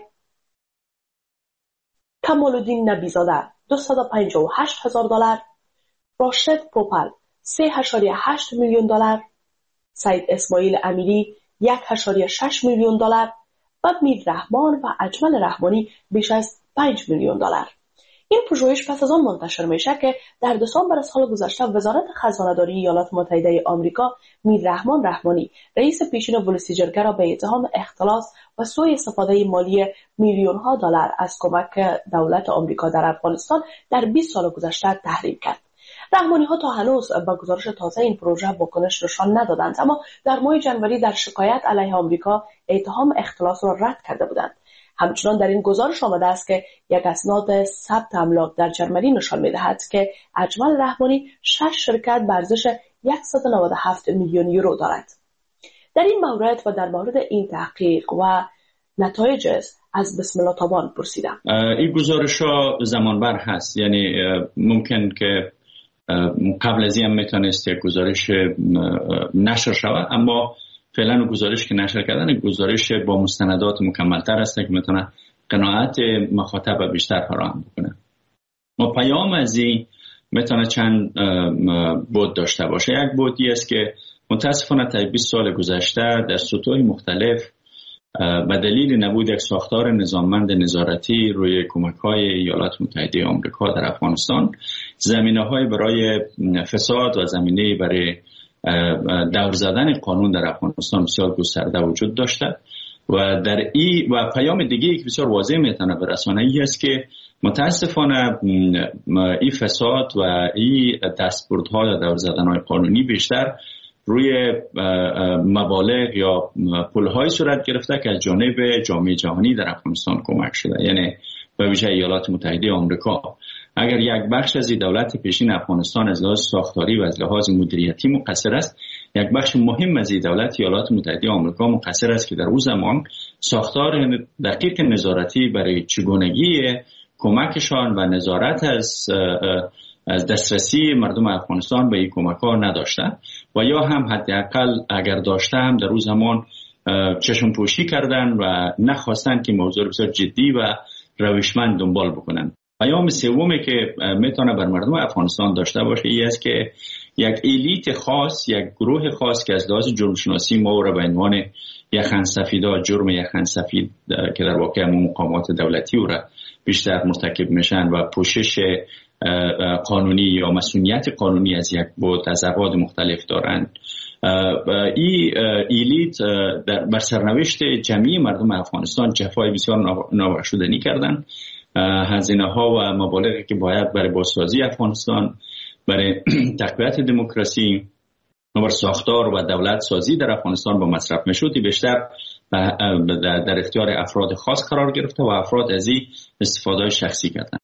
کمال الدین نبیزاده دویست و پنجاه و هشت هزار دلار، راشد پوپل سه و هشت میلیون دلار، سید اسماعیل امیری یک و شش میلیون دلار و میر رحمان و اجمل رحمانی بیش از پنج میلیون دلار. این پژوهش پس از آن منتشر میشه که در دسامبر سال گذشته وزارت خزانه‌داری ایالات متحده آمریکا میر رحمان رحمانی رئیس پیشین ولسیجرگه را به اتهام اختلاس و سوء استفاده مالی میلیون ها دلار از کمک دولت آمریکا در افغانستان در بیست سال گذشته تحریم کرد. رحمانی‌ها تا هنوز با گزارش تازه این پروژه واکنش نشان ندادند، اما در ماه جنوری در شکایت علیه آمریکا اتهام اختلاس را رد کرده بودند. همچنان در این گزارش آمده است که یک اسناد ثبت املاک در جرمنی نشان می‌دهد که اجمل رحمانی شش شرکت به ارزش صد و نود و هفت میلیون یورو دارد. در این مورد و در مورد این تحقیق و نتایج از بسم الله تابان پرسیدم. این گزارش ها زمانبر هست، یعنی ممکن که قبل از این هم میتونست یک گزارش نشر شود، اما فعلا گزارش که نشر کردن گزارش با مستندات مکملتر است که میتونه قناعت مخاطب بیشتر فراهم بکنه. ما پیام از این میتونه چند بود داشته باشه. یک بودی است که متاسفانه تا بیست سال گذشته در سطوح مختلف به دلیل نبود یک ساختار نظاممند نظارتی روی کمک‌های ایالات متحده آمریکا در افغانستان، زمینه‌های برای فساد و زمینه برای دور زدن قانون در افغانستان بسیار گسترده وجود داشته و در این و پیام دیگه که بسیار واضح میتونه برسانه ای است که متاسفانه این فساد و این دستبردها یا دور زدن‌های قانونی بیشتر روی مبالغ یا پول‌های صورت گرفته که از جانب جامعه جهانی در افغانستان کمک شده، یعنی به ویژه ایالات متحده آمریکا. اگر یک بخش از دولت پیشین افغانستان از لحاظ ساختاری و از لحاظ مدیریتی مقصر است، یک بخش مهم از دولت ایالات متحده آمریکا مقصر است که در اون زمان ساختار دقیق نظارتی برای چگونگی کمکشان و نظارت از از دسترسی مردم افغانستان به این کمک‌ها نداشتن و یا هم حداقل اگر داشته هم در اون زمان چشم پوشی کردن و نخواستن که موضوع بسیار جدی و روشمند دنبال بکنن. پیام سومی که میتونه بر مردم افغانستان داشته باشه این است که یک الیت خاص، یک گروه خاص که از لحاظ جرم شناسی ما را به عنوان یخن سفیدا، جرم یخن سفید که در واقع مقامات دولتی او را بیشتر مرتکب میشن و پوشش قانونی یا مسئولیت قانونی از یک بود از ابعاد مختلف دارند. این الیت در بر سرنوشت جمعی مردم افغانستان جفای بسیار نابخشودنی کردند. هزینه ها و مبالغی که باید برای بازسازی افغانستان، برای تقویت دموکراسی و بر ساختار و دولت سازی در افغانستان با مصرف میشد بیشتر در اختیار افراد خاص قرار گرفته و افراد از این استفاده شخصی کردند.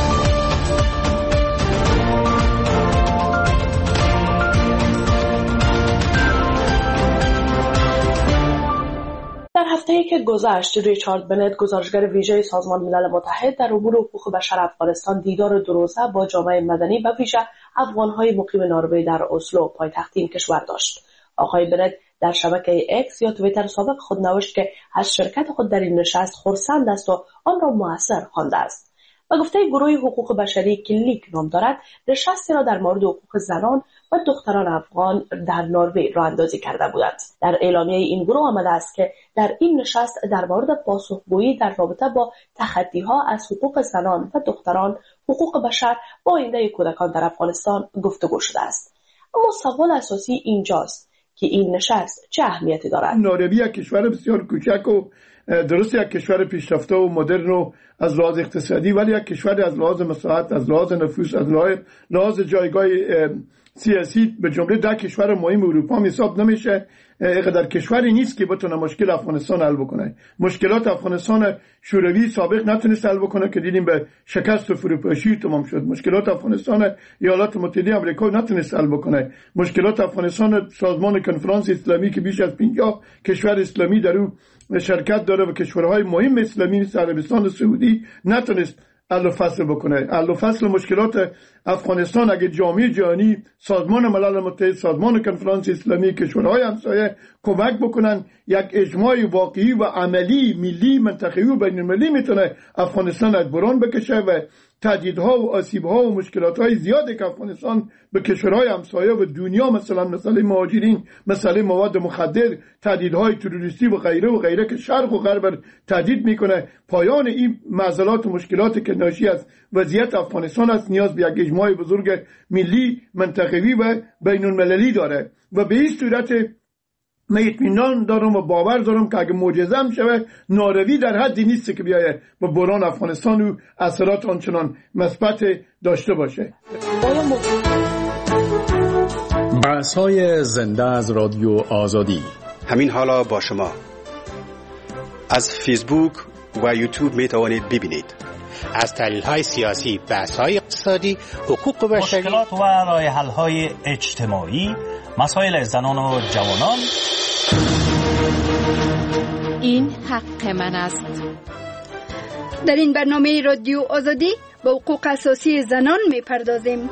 هفته‌ای که گذشت ریچارد بنت، گزارشگر ویژه سازمان ملل متحد در امور حقوق بشر افغانستان، دیدار دو روزه با جامعه مدنی و ویژه افغان‌های مقیم نروژ در اسلو پایتخت این کشور داشت. آقای بنت در شبکه اکس یا توییتر سابق خود نوشت که از شرکت خود در این نشست خرسند است و آن را موثر خوانده است. و گفته گروه حقوق بشری که لیک نام دارد نشستی را در مورد حقوق زنان و دختران افغان در نروژ راه اندازی کرده بودند. در اعلامیه این گروه آمده است که در این نشست در مورد پاسخگویی در رابطه با تخطی‌ها از حقوق زنان و دختران، حقوق بشر و آینده کودکان در افغانستان گفتگو شده است. اما سوال اساسی اینجاست که این نشست چه اهمیتی دارد؟ نروژ یک کشور بسیار کوچک و درست یک کشور پیشرفته و مدرن و از لحاظ اقتصادی، ولی یک کشور از لحاظ مساحت، از لحاظ نفوس، از لحاظ جایگاه سیاسی به جمله ده کشور مهم اروپا حساب نمیشه. اینقدر کشوری نیست که بتونه مشکل افغانستان حل بکنه. مشکلات افغانستان شوروی سابق نتونست حل بکنه که دیدیم به شکست و فروپاشی تمام شد. مشکلات افغانستان ایالات متحده آمریکا نتونست حل بکنه. مشکلات افغانستان سازمان کنفرانس اسلامی که بیش از پنجاه کشور اسلامی در اون شرکت داره و کشورهای مهم اسلامی مثل عربستان سعودی نتونست حل و فصل بکنه. حل و فصل مشکلات افغانستان اگه جامعه جهانی، سازمان ملل متحد، سازمان کنفرانس اسلامی، کشورهای همسایه کمک بکنن، یک اجماع واقعی و عملی ملی، منطقه‌ای و بین‌المللی میتونه افغانستان از برون بکشه و تهدیدها و آسیبها و مشکلات‌های زیادی که افغانستان به کشورهای همسایه و دنیا، مثلا مسئله مهاجرین، مسئله مواد مخدر، تهدیدهای تروریستی و غیره و غیره که شرق و غرب تهدید میکنه، پایان این معضلات و مشکلاتی که ناشی از وضعیت افغانستان است نیاز به یک اجماع بزرگ ملی، منطقه‌ای و بین‌المللی داره و به این صورت من اطمینان دارم و باور دارم که اگه معجزه هم شوه نروژ در حدی نیست که بیایه با بحران افغانستان و اثرات آنچنان مثبت داشته باشه. بحث‌های زنده از رادیو آزادی. همین حالا با شما از فیسبوک و یوتیوب می توانید ببینید. از تحلیل‌های سیاسی، بحث‌های اقتصادی، حقوق بشری، مشکلات و راه‌حل‌های اجتماعی، مسائل زنان و جوانان. این حق من است. در این برنامه رادیو آزادی به حقوق اساسی زنان می‌پردازیم.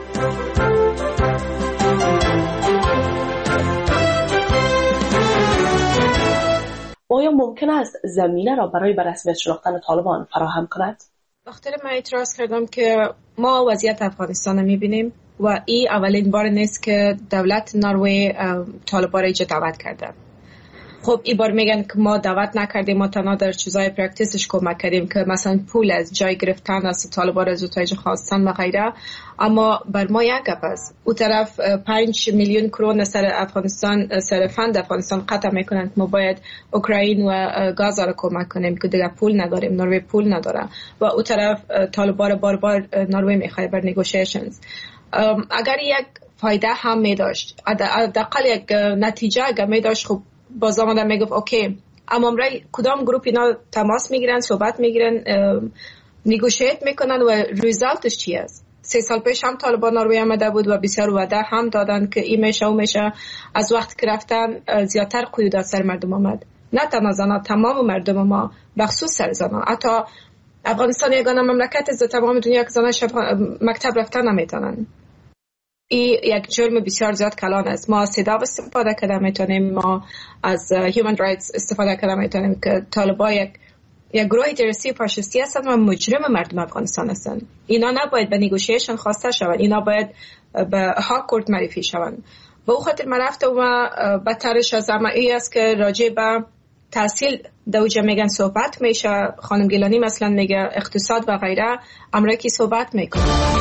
آیا ممکن است زمینه را برای بررسمیت شناختن طالبان فراهم کند؟ وقتی من اعتراض کردم که ما وضعیت افغانستان رو می‌بینیم و این اولین بار نیست که دولت نروژ طالبان را اینجا دعوت کرده. خب این بار میگن که ما دعوت نکردیم، ما تنها در چیزای پرکتیسش کمک کردیم که مثلا پول از جای گرفتن از طالبان از اوتایج خواستن و غیره. اما بر ما یک گپ است، اون طرف پنج میلیون کرون سر افغانستان، سر فند افغانستان قطع میکنند. ما باید اوکراین و غزه را کمک کنیم که دیگه پول نداریم، نروژ پول نداره و اون طرف طالبان بار بار نروژ میخواد بر نیگوشیشنز. اگر یک فایده هم می داشت، حداقل یک نتیجه اگر می داشت، خب باز آمدن میگفت اوکی، اما امرای کدام گروپ اینا تماس میگیرن، صحبت میگیرن، نیگوشیت میکنن و ریزالتش چی است؟ سه سال پیش هم طالبان نروژ آمده بود و بسیار وعده هم دادن که این میشه و میشه. از وقت که رفتن زیادتر قیودات سر مردم آمد، نه تنها زنان، تمام مردم ما، بخصوص سر زنان. حتی افغانستان یگانه مملکت است در تمام دنیا که زنان مکتب رفتن نمیتونن. این یک جرم بسیار زیاد کلان است. ما از صدا استفاده کرده میتونیم، ما از هیومن رایتس استفاده کرده میتونیم که طالبان یک یک گروه تروریستی فاشیستی هستند و مجرم مردم افغانستان هستند. اینا نباید به نیگوشیشن خواسته شوند، اینا باید به ها کورت معرفی شوند. به او خاطر من رفتم و بدترش از همه ای است که راجع به تحصیل دوجه میگن صحبت میشه. خانم گیلانی مثلا میگه اقتصاد و غیره، امریکی صحبت میکنه.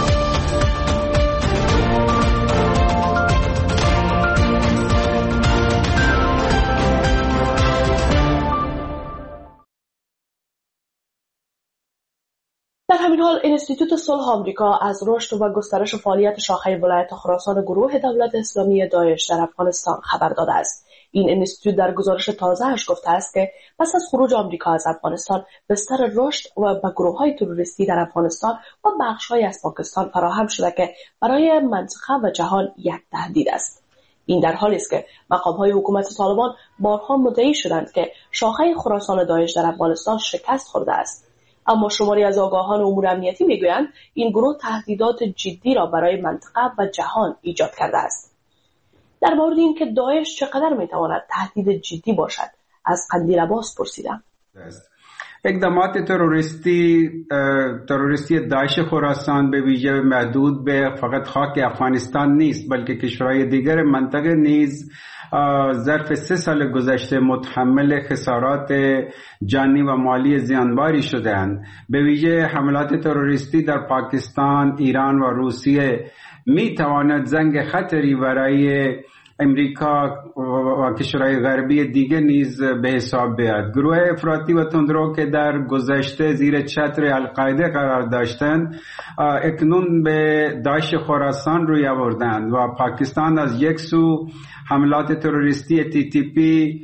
در همین حال انستیتوت صلح آمریکا از رشد و گسترش فعالیت شاخه ولایت خراسان گروه دولت اسلامی داعش در افغانستان خبر داده است. این انستیتوت در گزارش تازه‌اش گفته است که پس از خروج آمریکا از افغانستان بستر رشد و به گروه‌های تروریستی در افغانستان و بخش‌هایی از پاکستان فراهم شده که برای منطقه و جهان یک تهدید است. این در حالی است که مقام‌های حکومت طالبان بارها مدعی شدند که شاخه خراسان داعش در افغانستان شکست خورده است. اما شماری از آگاهان امور امنیتی میگویند این گروه تهدیدات جدی را برای منطقه و جهان ایجاد کرده است. در مورد این که داعش چقدر میتواند تهدید جدی باشد از قندیل عباس پرسیدم. اقدامات تروریستی تروریستی داعش خراسان به ویژه محدود به فقط خاک افغانستان نیست، بلکه کشورهای دیگر منطقه نیز ظرف سه سال گذشته متحمل خسارات جانی و مالی زیانباری شدند. به ویژه حملات تروریستی در پاکستان، ایران و روسیه می تواند زنگ خطری برای امریکا و کشورهای غربی دیگه نیز به حساب بیاد. گروه افراطی و تندرو که در گذشته زیر چتر القاعده قرار داشتند اکنون به داعش خراسان روی آوردند و پاکستان از یک سو حملات تروریستی تی تی پی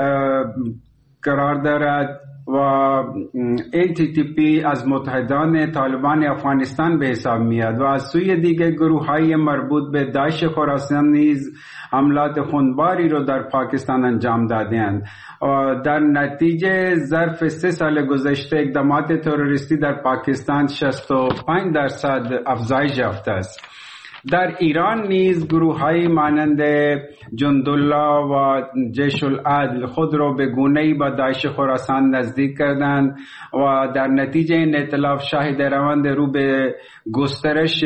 قرار دارد و این تی تی پی از متحدان طالبان افغانستان به حساب میاد و از سوی دیگه گروه های مربوط به داعش خراسان نیز حملات خونباری رو در پاکستان انجام دادند و در نتیجه ظرف سه سال گذشته اقدامات تروریستی در پاکستان شصت و پنج درصد افزایش یافته است. در ایران نیز گروه‌های مانند جندالله و جیش العدل خود را به گونه‌ای با داعش خراسان نزدیک کردند و در نتیجه این ائتلاف شاهد روند رو به گسترش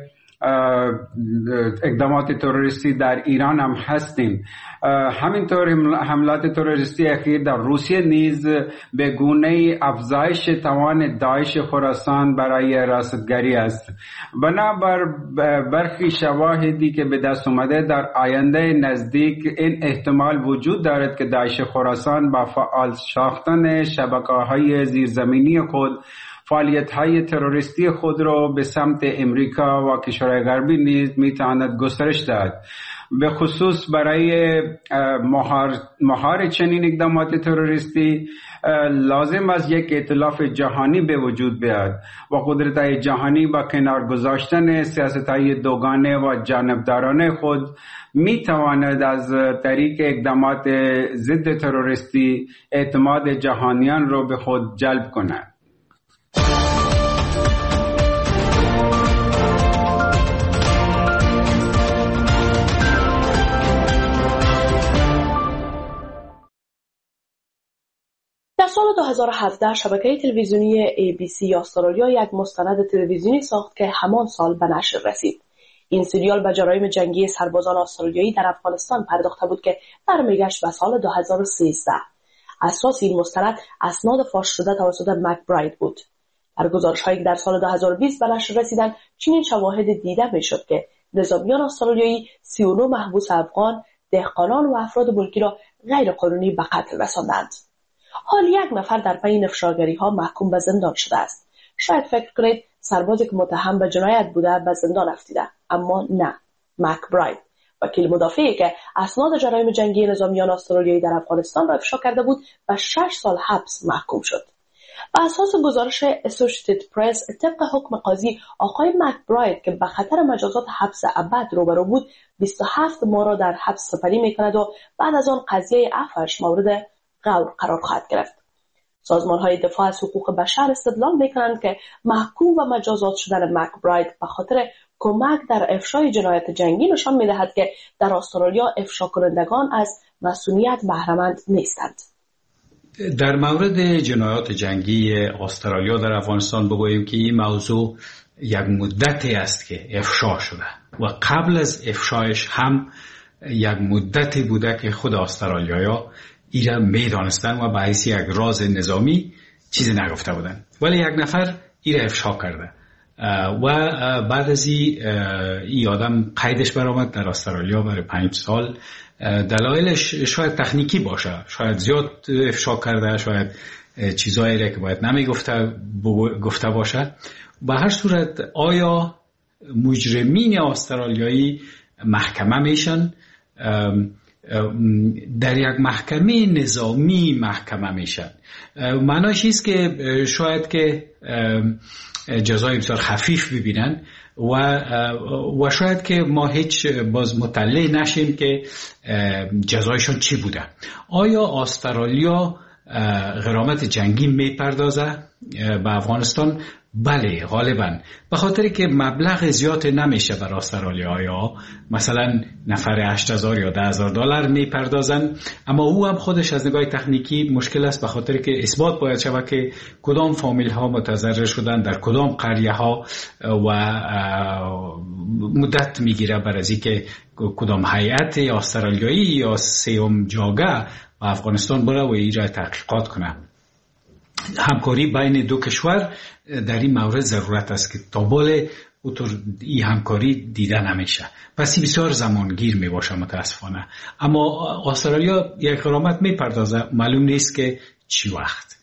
اقدامات تروریستی در ایران هم هستیم. همینطور حملات تروریستی اخیر در روسیه نیز به گونه افزایش توان داعش خراسان برای رصدگری است. بنابر برخی شواهدی که به دست اومده در آینده نزدیک این احتمال وجود دارد که داعش خراسان با فعال ساختن شبکه‌های زیرزمینی خود فعالیت‌های تروریستی خود را به سمت امریکا و کشورهای غربی نیز می‌تواند گسترش دهد. به خصوص برای مهار, مهار چنین اقدامات تروریستی لازم است یک ائتلاف جهانی به وجود بیاد و قدرت‌های جهانی با کنار گذاشتن سیاست‌های دوگانه و جانبدارانه خود می تواند از طریق اقدامات ضد تروریستی اعتماد جهانیان را به خود جلب کند. در سال دو هزار و هفده شبکه تلویزیونی ای بی سی استرالیا یک مستند تلویزیونی ساخت که همان سال به نشر رسید. این سریال به جرایم جنگی سربازان استرالیایی در افغانستان پرداخته بود که برمیگشت به سال دو هزار و سیزده. اساس این مستند اسناد فاش شده توسط مکبراید بود. در گزارش‌هایی که در سال دو هزار و بیست به نشر رسیدند، چنین شواهد دیده می‌شد که نظامیان استرالیایی سی و نه محبوس افغان، دهقانان و افراد ملکی را غیرقانونی به قتل رساندند. حال یک نفر در پی افشاگری‌ها محکوم به زندان شده است. شاید فکر کنید سربازی که متهم به جنایت بوده به زندان رفتیده، اما نه. مکبراید، وکیل مدافعی که اسناد جرایم جنگی نظامیان استرالیایی در افغانستان را افشا کرده بود، به شش سال حبس محکوم شد. بر اساس گزارش اسوسییتد پرس، طبق حکم قاضی، آقای مکبراید که به خطر مجازات حبس ابد روبرو بود، بیست و هفت ماه را در حبس سپری می‌کند و بعد از آن قضیه عفوش مورد غور قرار خواهد گرفت. سازمان‌های دفاع از حقوق بشر استدلال می‌کنند که محکوم و مجازات شدن مکبراید به خاطر کمک در افشای جنایت جنگی نشان می‌دهد که در استرالیا افشا کنندگان از مسئولیت بهره‌مند نیستند. در مورد جنایات جنگی استرالیا در افغانستان بگوییم که این موضوع یک مدتی است که افشا شده و قبل از افشایش هم یک مدتی بوده که خود استرالیایا ایرا میدانستن و به حیث یک راز نظامی چیزی نگفته بودن، ولی یک نفر ایرا افشا کرده و بعد از این آدم قیدش برآمد در استرالیا برای پنج سال. دلایلش شاید تکنیکی باشه، شاید زیاد افشا کرده، شاید چیزایی را که باید نمیگفته گفته باشه. به هر صورت آیا مجرمین استرالیایی محکمه میشن؟ در یک محکمه نظامی محکمه میشن. معناش است که شاید که جزای بسیار خفیف ببینن و و شاید که ما هیچ باز مطلع نشیم که جزایشون چی بوده. آیا استرالیا غرامت جنگی میپردازه به افغانستان؟ بله، غالبا به خاطر که مبلغ زیاد نمیشه برای استرالیا، مثلا نفر هشت هزار یا ده هزار دلار میپردازن، اما او هم خودش از نگاه تکنیکی مشکل است، به خاطر که اثبات باید شود که کدام فامیل ها متضرر شدن در کدام قریه ها و مدت میگیره برای از اینکه کدام هیئت استرالیایی یا سیوم جاگه و افغانستان بره و ایرا تحقیقات کنه. همکاری بین دو کشور در این مورد ضرورت است که تا بال اوتر این همکاری دیده نمیشه، پس بسیار زمانگیر می باشه متاسفانه. اما استرالیا یک غرامت می پردازه، معلوم نیست که چی وقت.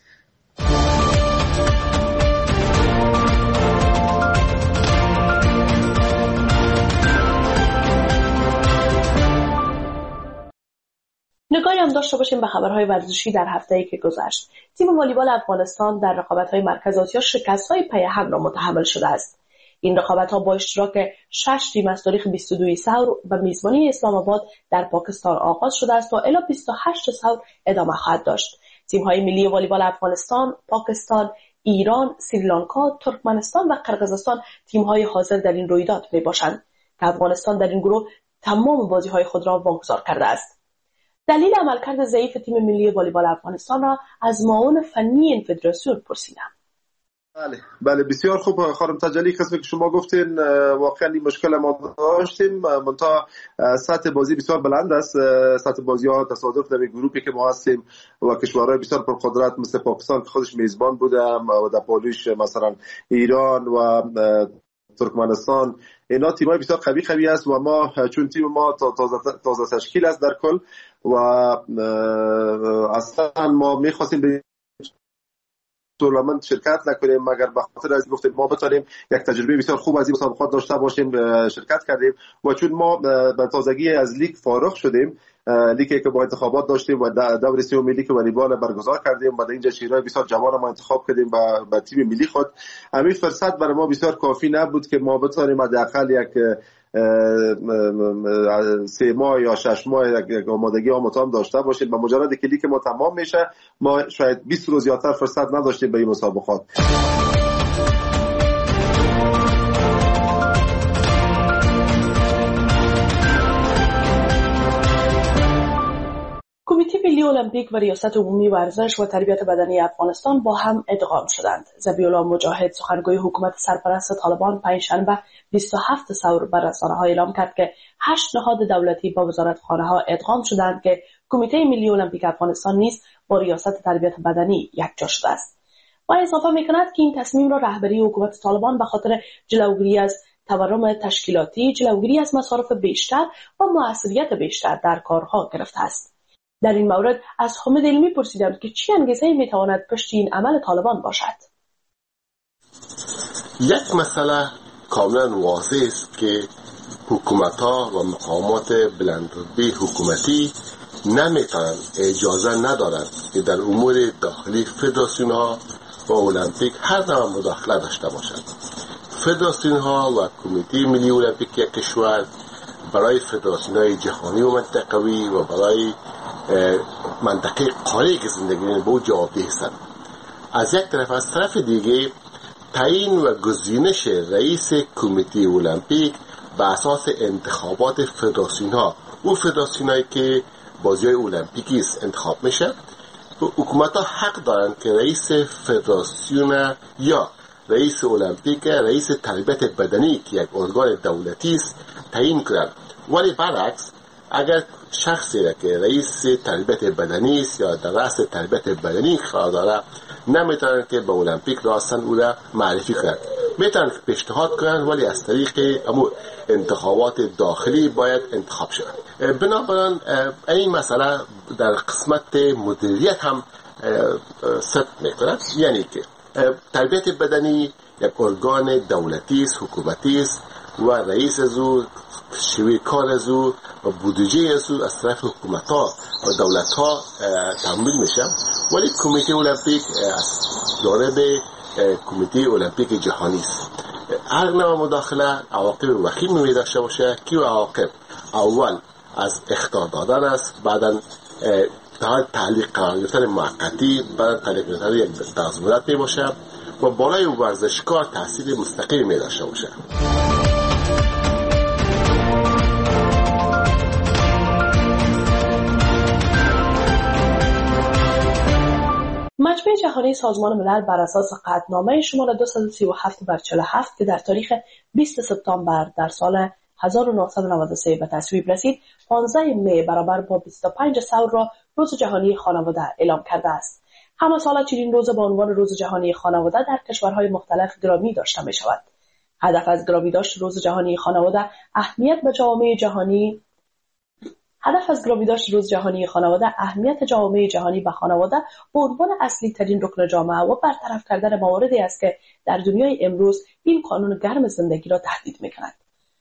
نگاهی هم داشته باشیم به خبرهای ورزشی در هفته‌ای که گذشت. تیم والیبال افغانستان در رقابت‌های مرکز آسیا شکست‌های پی هم را متحمل شده است. این رقابت‌ها با اشتراک شش تیم از تاریخ بیست و دو ثور به میزبانی اسلام آباد در پاکستان آغاز شده است و الی بیست و هشت ثور ادامه خواهد داشت. تیم‌های ملی والیبال افغانستان، پاکستان، ایران، سریلانکا، ترکمنستان و قرقیزستان تیم‌های حاضر در این رویداد میباشند که افغانستان در این گروه تمام بازی‌های خود را واگذار کرده است. دلیل عملکرد ضعیف تیم ملی والیبال افغانستان را از معاون فنی این فدراسیون پرسیدم. بله بله بسیار خوب خانم تجلی، قسمی که شما گفتین واقعا این مشکل ما داشتیم، منتها سطح بازی بسیار بلند است. سطح بازی ها تصادف در گروهی که ما هستیم و کشورهای بسیار پرقدرت مثل پاکستان که خودش میزبان بوده و در پالیش مثلا ایران و ترکمنستان، اینا تیمای بسیار قوی قوی است و ما چون تیم ما تازه تازه تشکیل است در کل و اصلا ما می‌خواستیم به تورنمنت شرکت نکنیم مگر به خاطر از گفتیم ما بتونیم یک تجربه بسیار خوب از این مسابقات داشته باشیم. شرکت کردیم و چون ما به تازگی از لیگ فارغ شدیم، لیگی که با انتخابات داشتیم و دوري سوم لیگ والیبال برگزار کردیم و در اینجا شیرای بسیار جوان ما انتخاب کردیم با با تیم ملی خود. همین فرصت برای ما بسیار کافی نبود که ما بتونیم حداقل یک سه ماه یا شش ماه یک آمادگی آموزان داشته باشیم. با مجرد که لیگ ما تمام میشه ما شاید بیست روز زیادتر فرصت نداشتیم به این مسابقات. کمیته ملی المپیک و ریاست عمومی ورزش و تربیت بدنی افغانستان با هم ادغام شدند. ذبیح‌الله مجاهد سخنگوی حکومت سرپرست طالبان پنجشنبه بیست و هفت ثور بر رسانه‌ها اعلام کرد که هشت نهاد دولتی با وزارتخانه‌ها ادغام شدند که کمیته ملی المپیک افغانستان نیز با ریاست تربیت بدنی یکجا شده است. و اضافه می‌کند که این تصمیم را رهبری حکومت طالبان به خاطر جلوگیری از تورم تشکیلاتی، جلوگیری از مصارف بیشتر و موثریت بیشتر در کارها گرفته است. در این مورد از حامد علمی پرسیدند که چه انگیزه‌ای میتواند پشت این عمل طالبان باشد. یک مسئله کاملا واضح است که حکومت‌ها و مقامات بلندرتبه حکومتی نمیتونن، اجازه ندارند که در امور داخلی فدراسیون‌ها و المپیک هر نوع مداخله داشته باشند. فدراسیون‌ها و کمیته ملی المپیک کشور برای فدراسیون‌های جهانی و منطقوی و برای منطقه قاره که زندگی می‌کنند به او جوابدeh هستند. از یک طرف، از طرف دیگه تعیین و گزینش رئیس کمیته المپیک به اساس انتخابات فدراسیون‌ها، او فدراسیون‌هایی که بازی‌های المپیکی است انتخاب میشه، حکومت‌ها حق دارند که رئیس فدراسیون یا رئیس المپیک، رئیس تربیت بدنی که یک ارگان دولتی است تعیین کنند. ولی برعکس، اگر شخصی را که رئیس تربیت بدنی است یا در رأس تربیت بدنی قرار داره، نمیتونن که به المپیک راستن او را معرفی کنند. میتونن پیشنهاد کنند ولی از طریق امور انتخابات داخلی باید انتخاب شود. بنابراین این مسئله در قسمت مدیریت هم ست میکند، یعنی که تربیت بدنی یک ارگان دولتی است، حکومتی است و رئیس از او، شیوه کار از او و بودجه از او از طرف حکومت‌ها و دولت‌ها تمویل میشه. ولی کمیته المپیک از جانب کمیته المپیک جهانی است. هر نوع مداخله عواقب وخیم می داشته باشه که عواقب اول از اخطار دادن است، بعداً تعلیق قرار گرفتن موقتی، بعد تعلیق گرفتن یک دستمزد می باشه و بالای ورزشکار تاثیر مستقیم می داشته باشه. مجمع جهانی سازمان ملل بر اساس قطعنامه شماره دویست و سی و هفت بر چهل و هفت که در تاریخ بیست سپتامبر در سال هزار و نهصد و نود و سه به تصویب رسید، پانزده می برابر با بیست و پنج ثور را روز جهانی خانواده اعلام کرده است. همه سال چنین روز با عنوان روز جهانی خانواده در کشورهای مختلف گرامی داشته می شود. هدف از گرامی داشت روز جهانی خانواده اهمیت به جامعه جهانی هدف از گرامی داشت روز جهانی خانواده اهمیت جامعه جهانی به خانواده به عنوان اصلی ترین رکن جامعه و برطرف کردن مواردی است که در دنیای امروز این قانون گرم زندگی را تهدید می‌کند.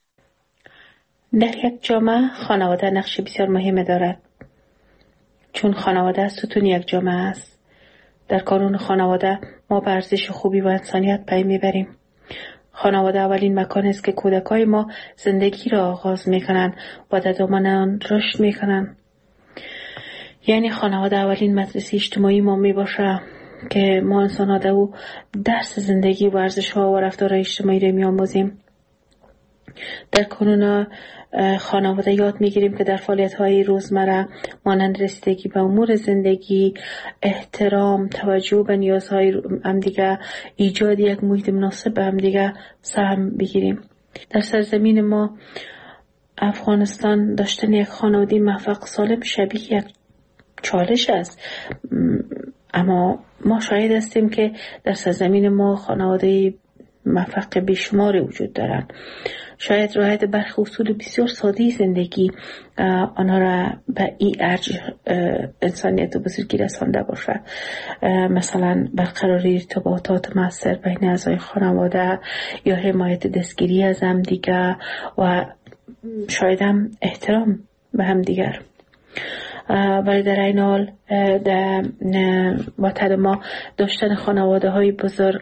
در یک جامعه خانواده نقش بسیار مهم دارد، چون خانواده ستون یک جامعه است. در قانون خانواده ما به ارزش خوبی و انسانیت پی میبریم. خانواده اولین مکان است که کودکای ما زندگی را آغاز میکنند و در دامن آن رشد میکنند. یعنی خانواده اولین مدرسه اجتماعی ما میباشه که ما انسان‌ها در او درس زندگی و ارزش‌ها و رفتار اجتماعی را میآموزیم. در کانون خانواده یاد میگیریم که در فعالیت‌های روزمره مانند رسیدگی به امور زندگی، احترام، توجه به نیازهای همدیگه، ایجاد یک محیط مناسب به همدیگه سهم بگیریم. در سرزمین ما افغانستان داشتن یک خانواده موفق سالم شبیه یک چالش است، اما ما شاهد هستیم که در سرزمین ما خانواده مفرق بیشماری وجود دارند. شاید رعایت برخی اصول بسیار ساده زندگی آنها را به این ارج انسانیت و بزرگی رسانده باشه. مثلا برقراری ارتباطات مؤثر بین اعضای خانواده یا حمایت دستگیری از هم دیگر و شاید هم احترام به هم دیگر. ولی در این حال در وطن ما داشتن خانواده های بزرگ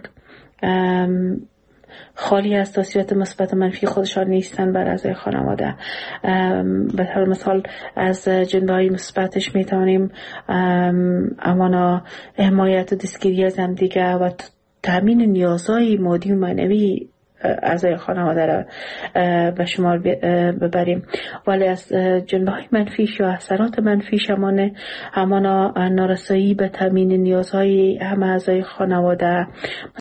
خالی از تاثیرات مثبت و منفی خودشان نیستند بر اعضای خانواده. به طور مثال از جنبه های مثبتش میتوانیم امانا حمایت و دستگیری از همدیگه و تامین نیازهای مادی و معنوی اعضای خانواده را به شمار ببریم. ولی از جنبه های منفیش یا اثرات منفیش همانه همانا نارسایی به تامین نیازهای همه اعضای خانواده،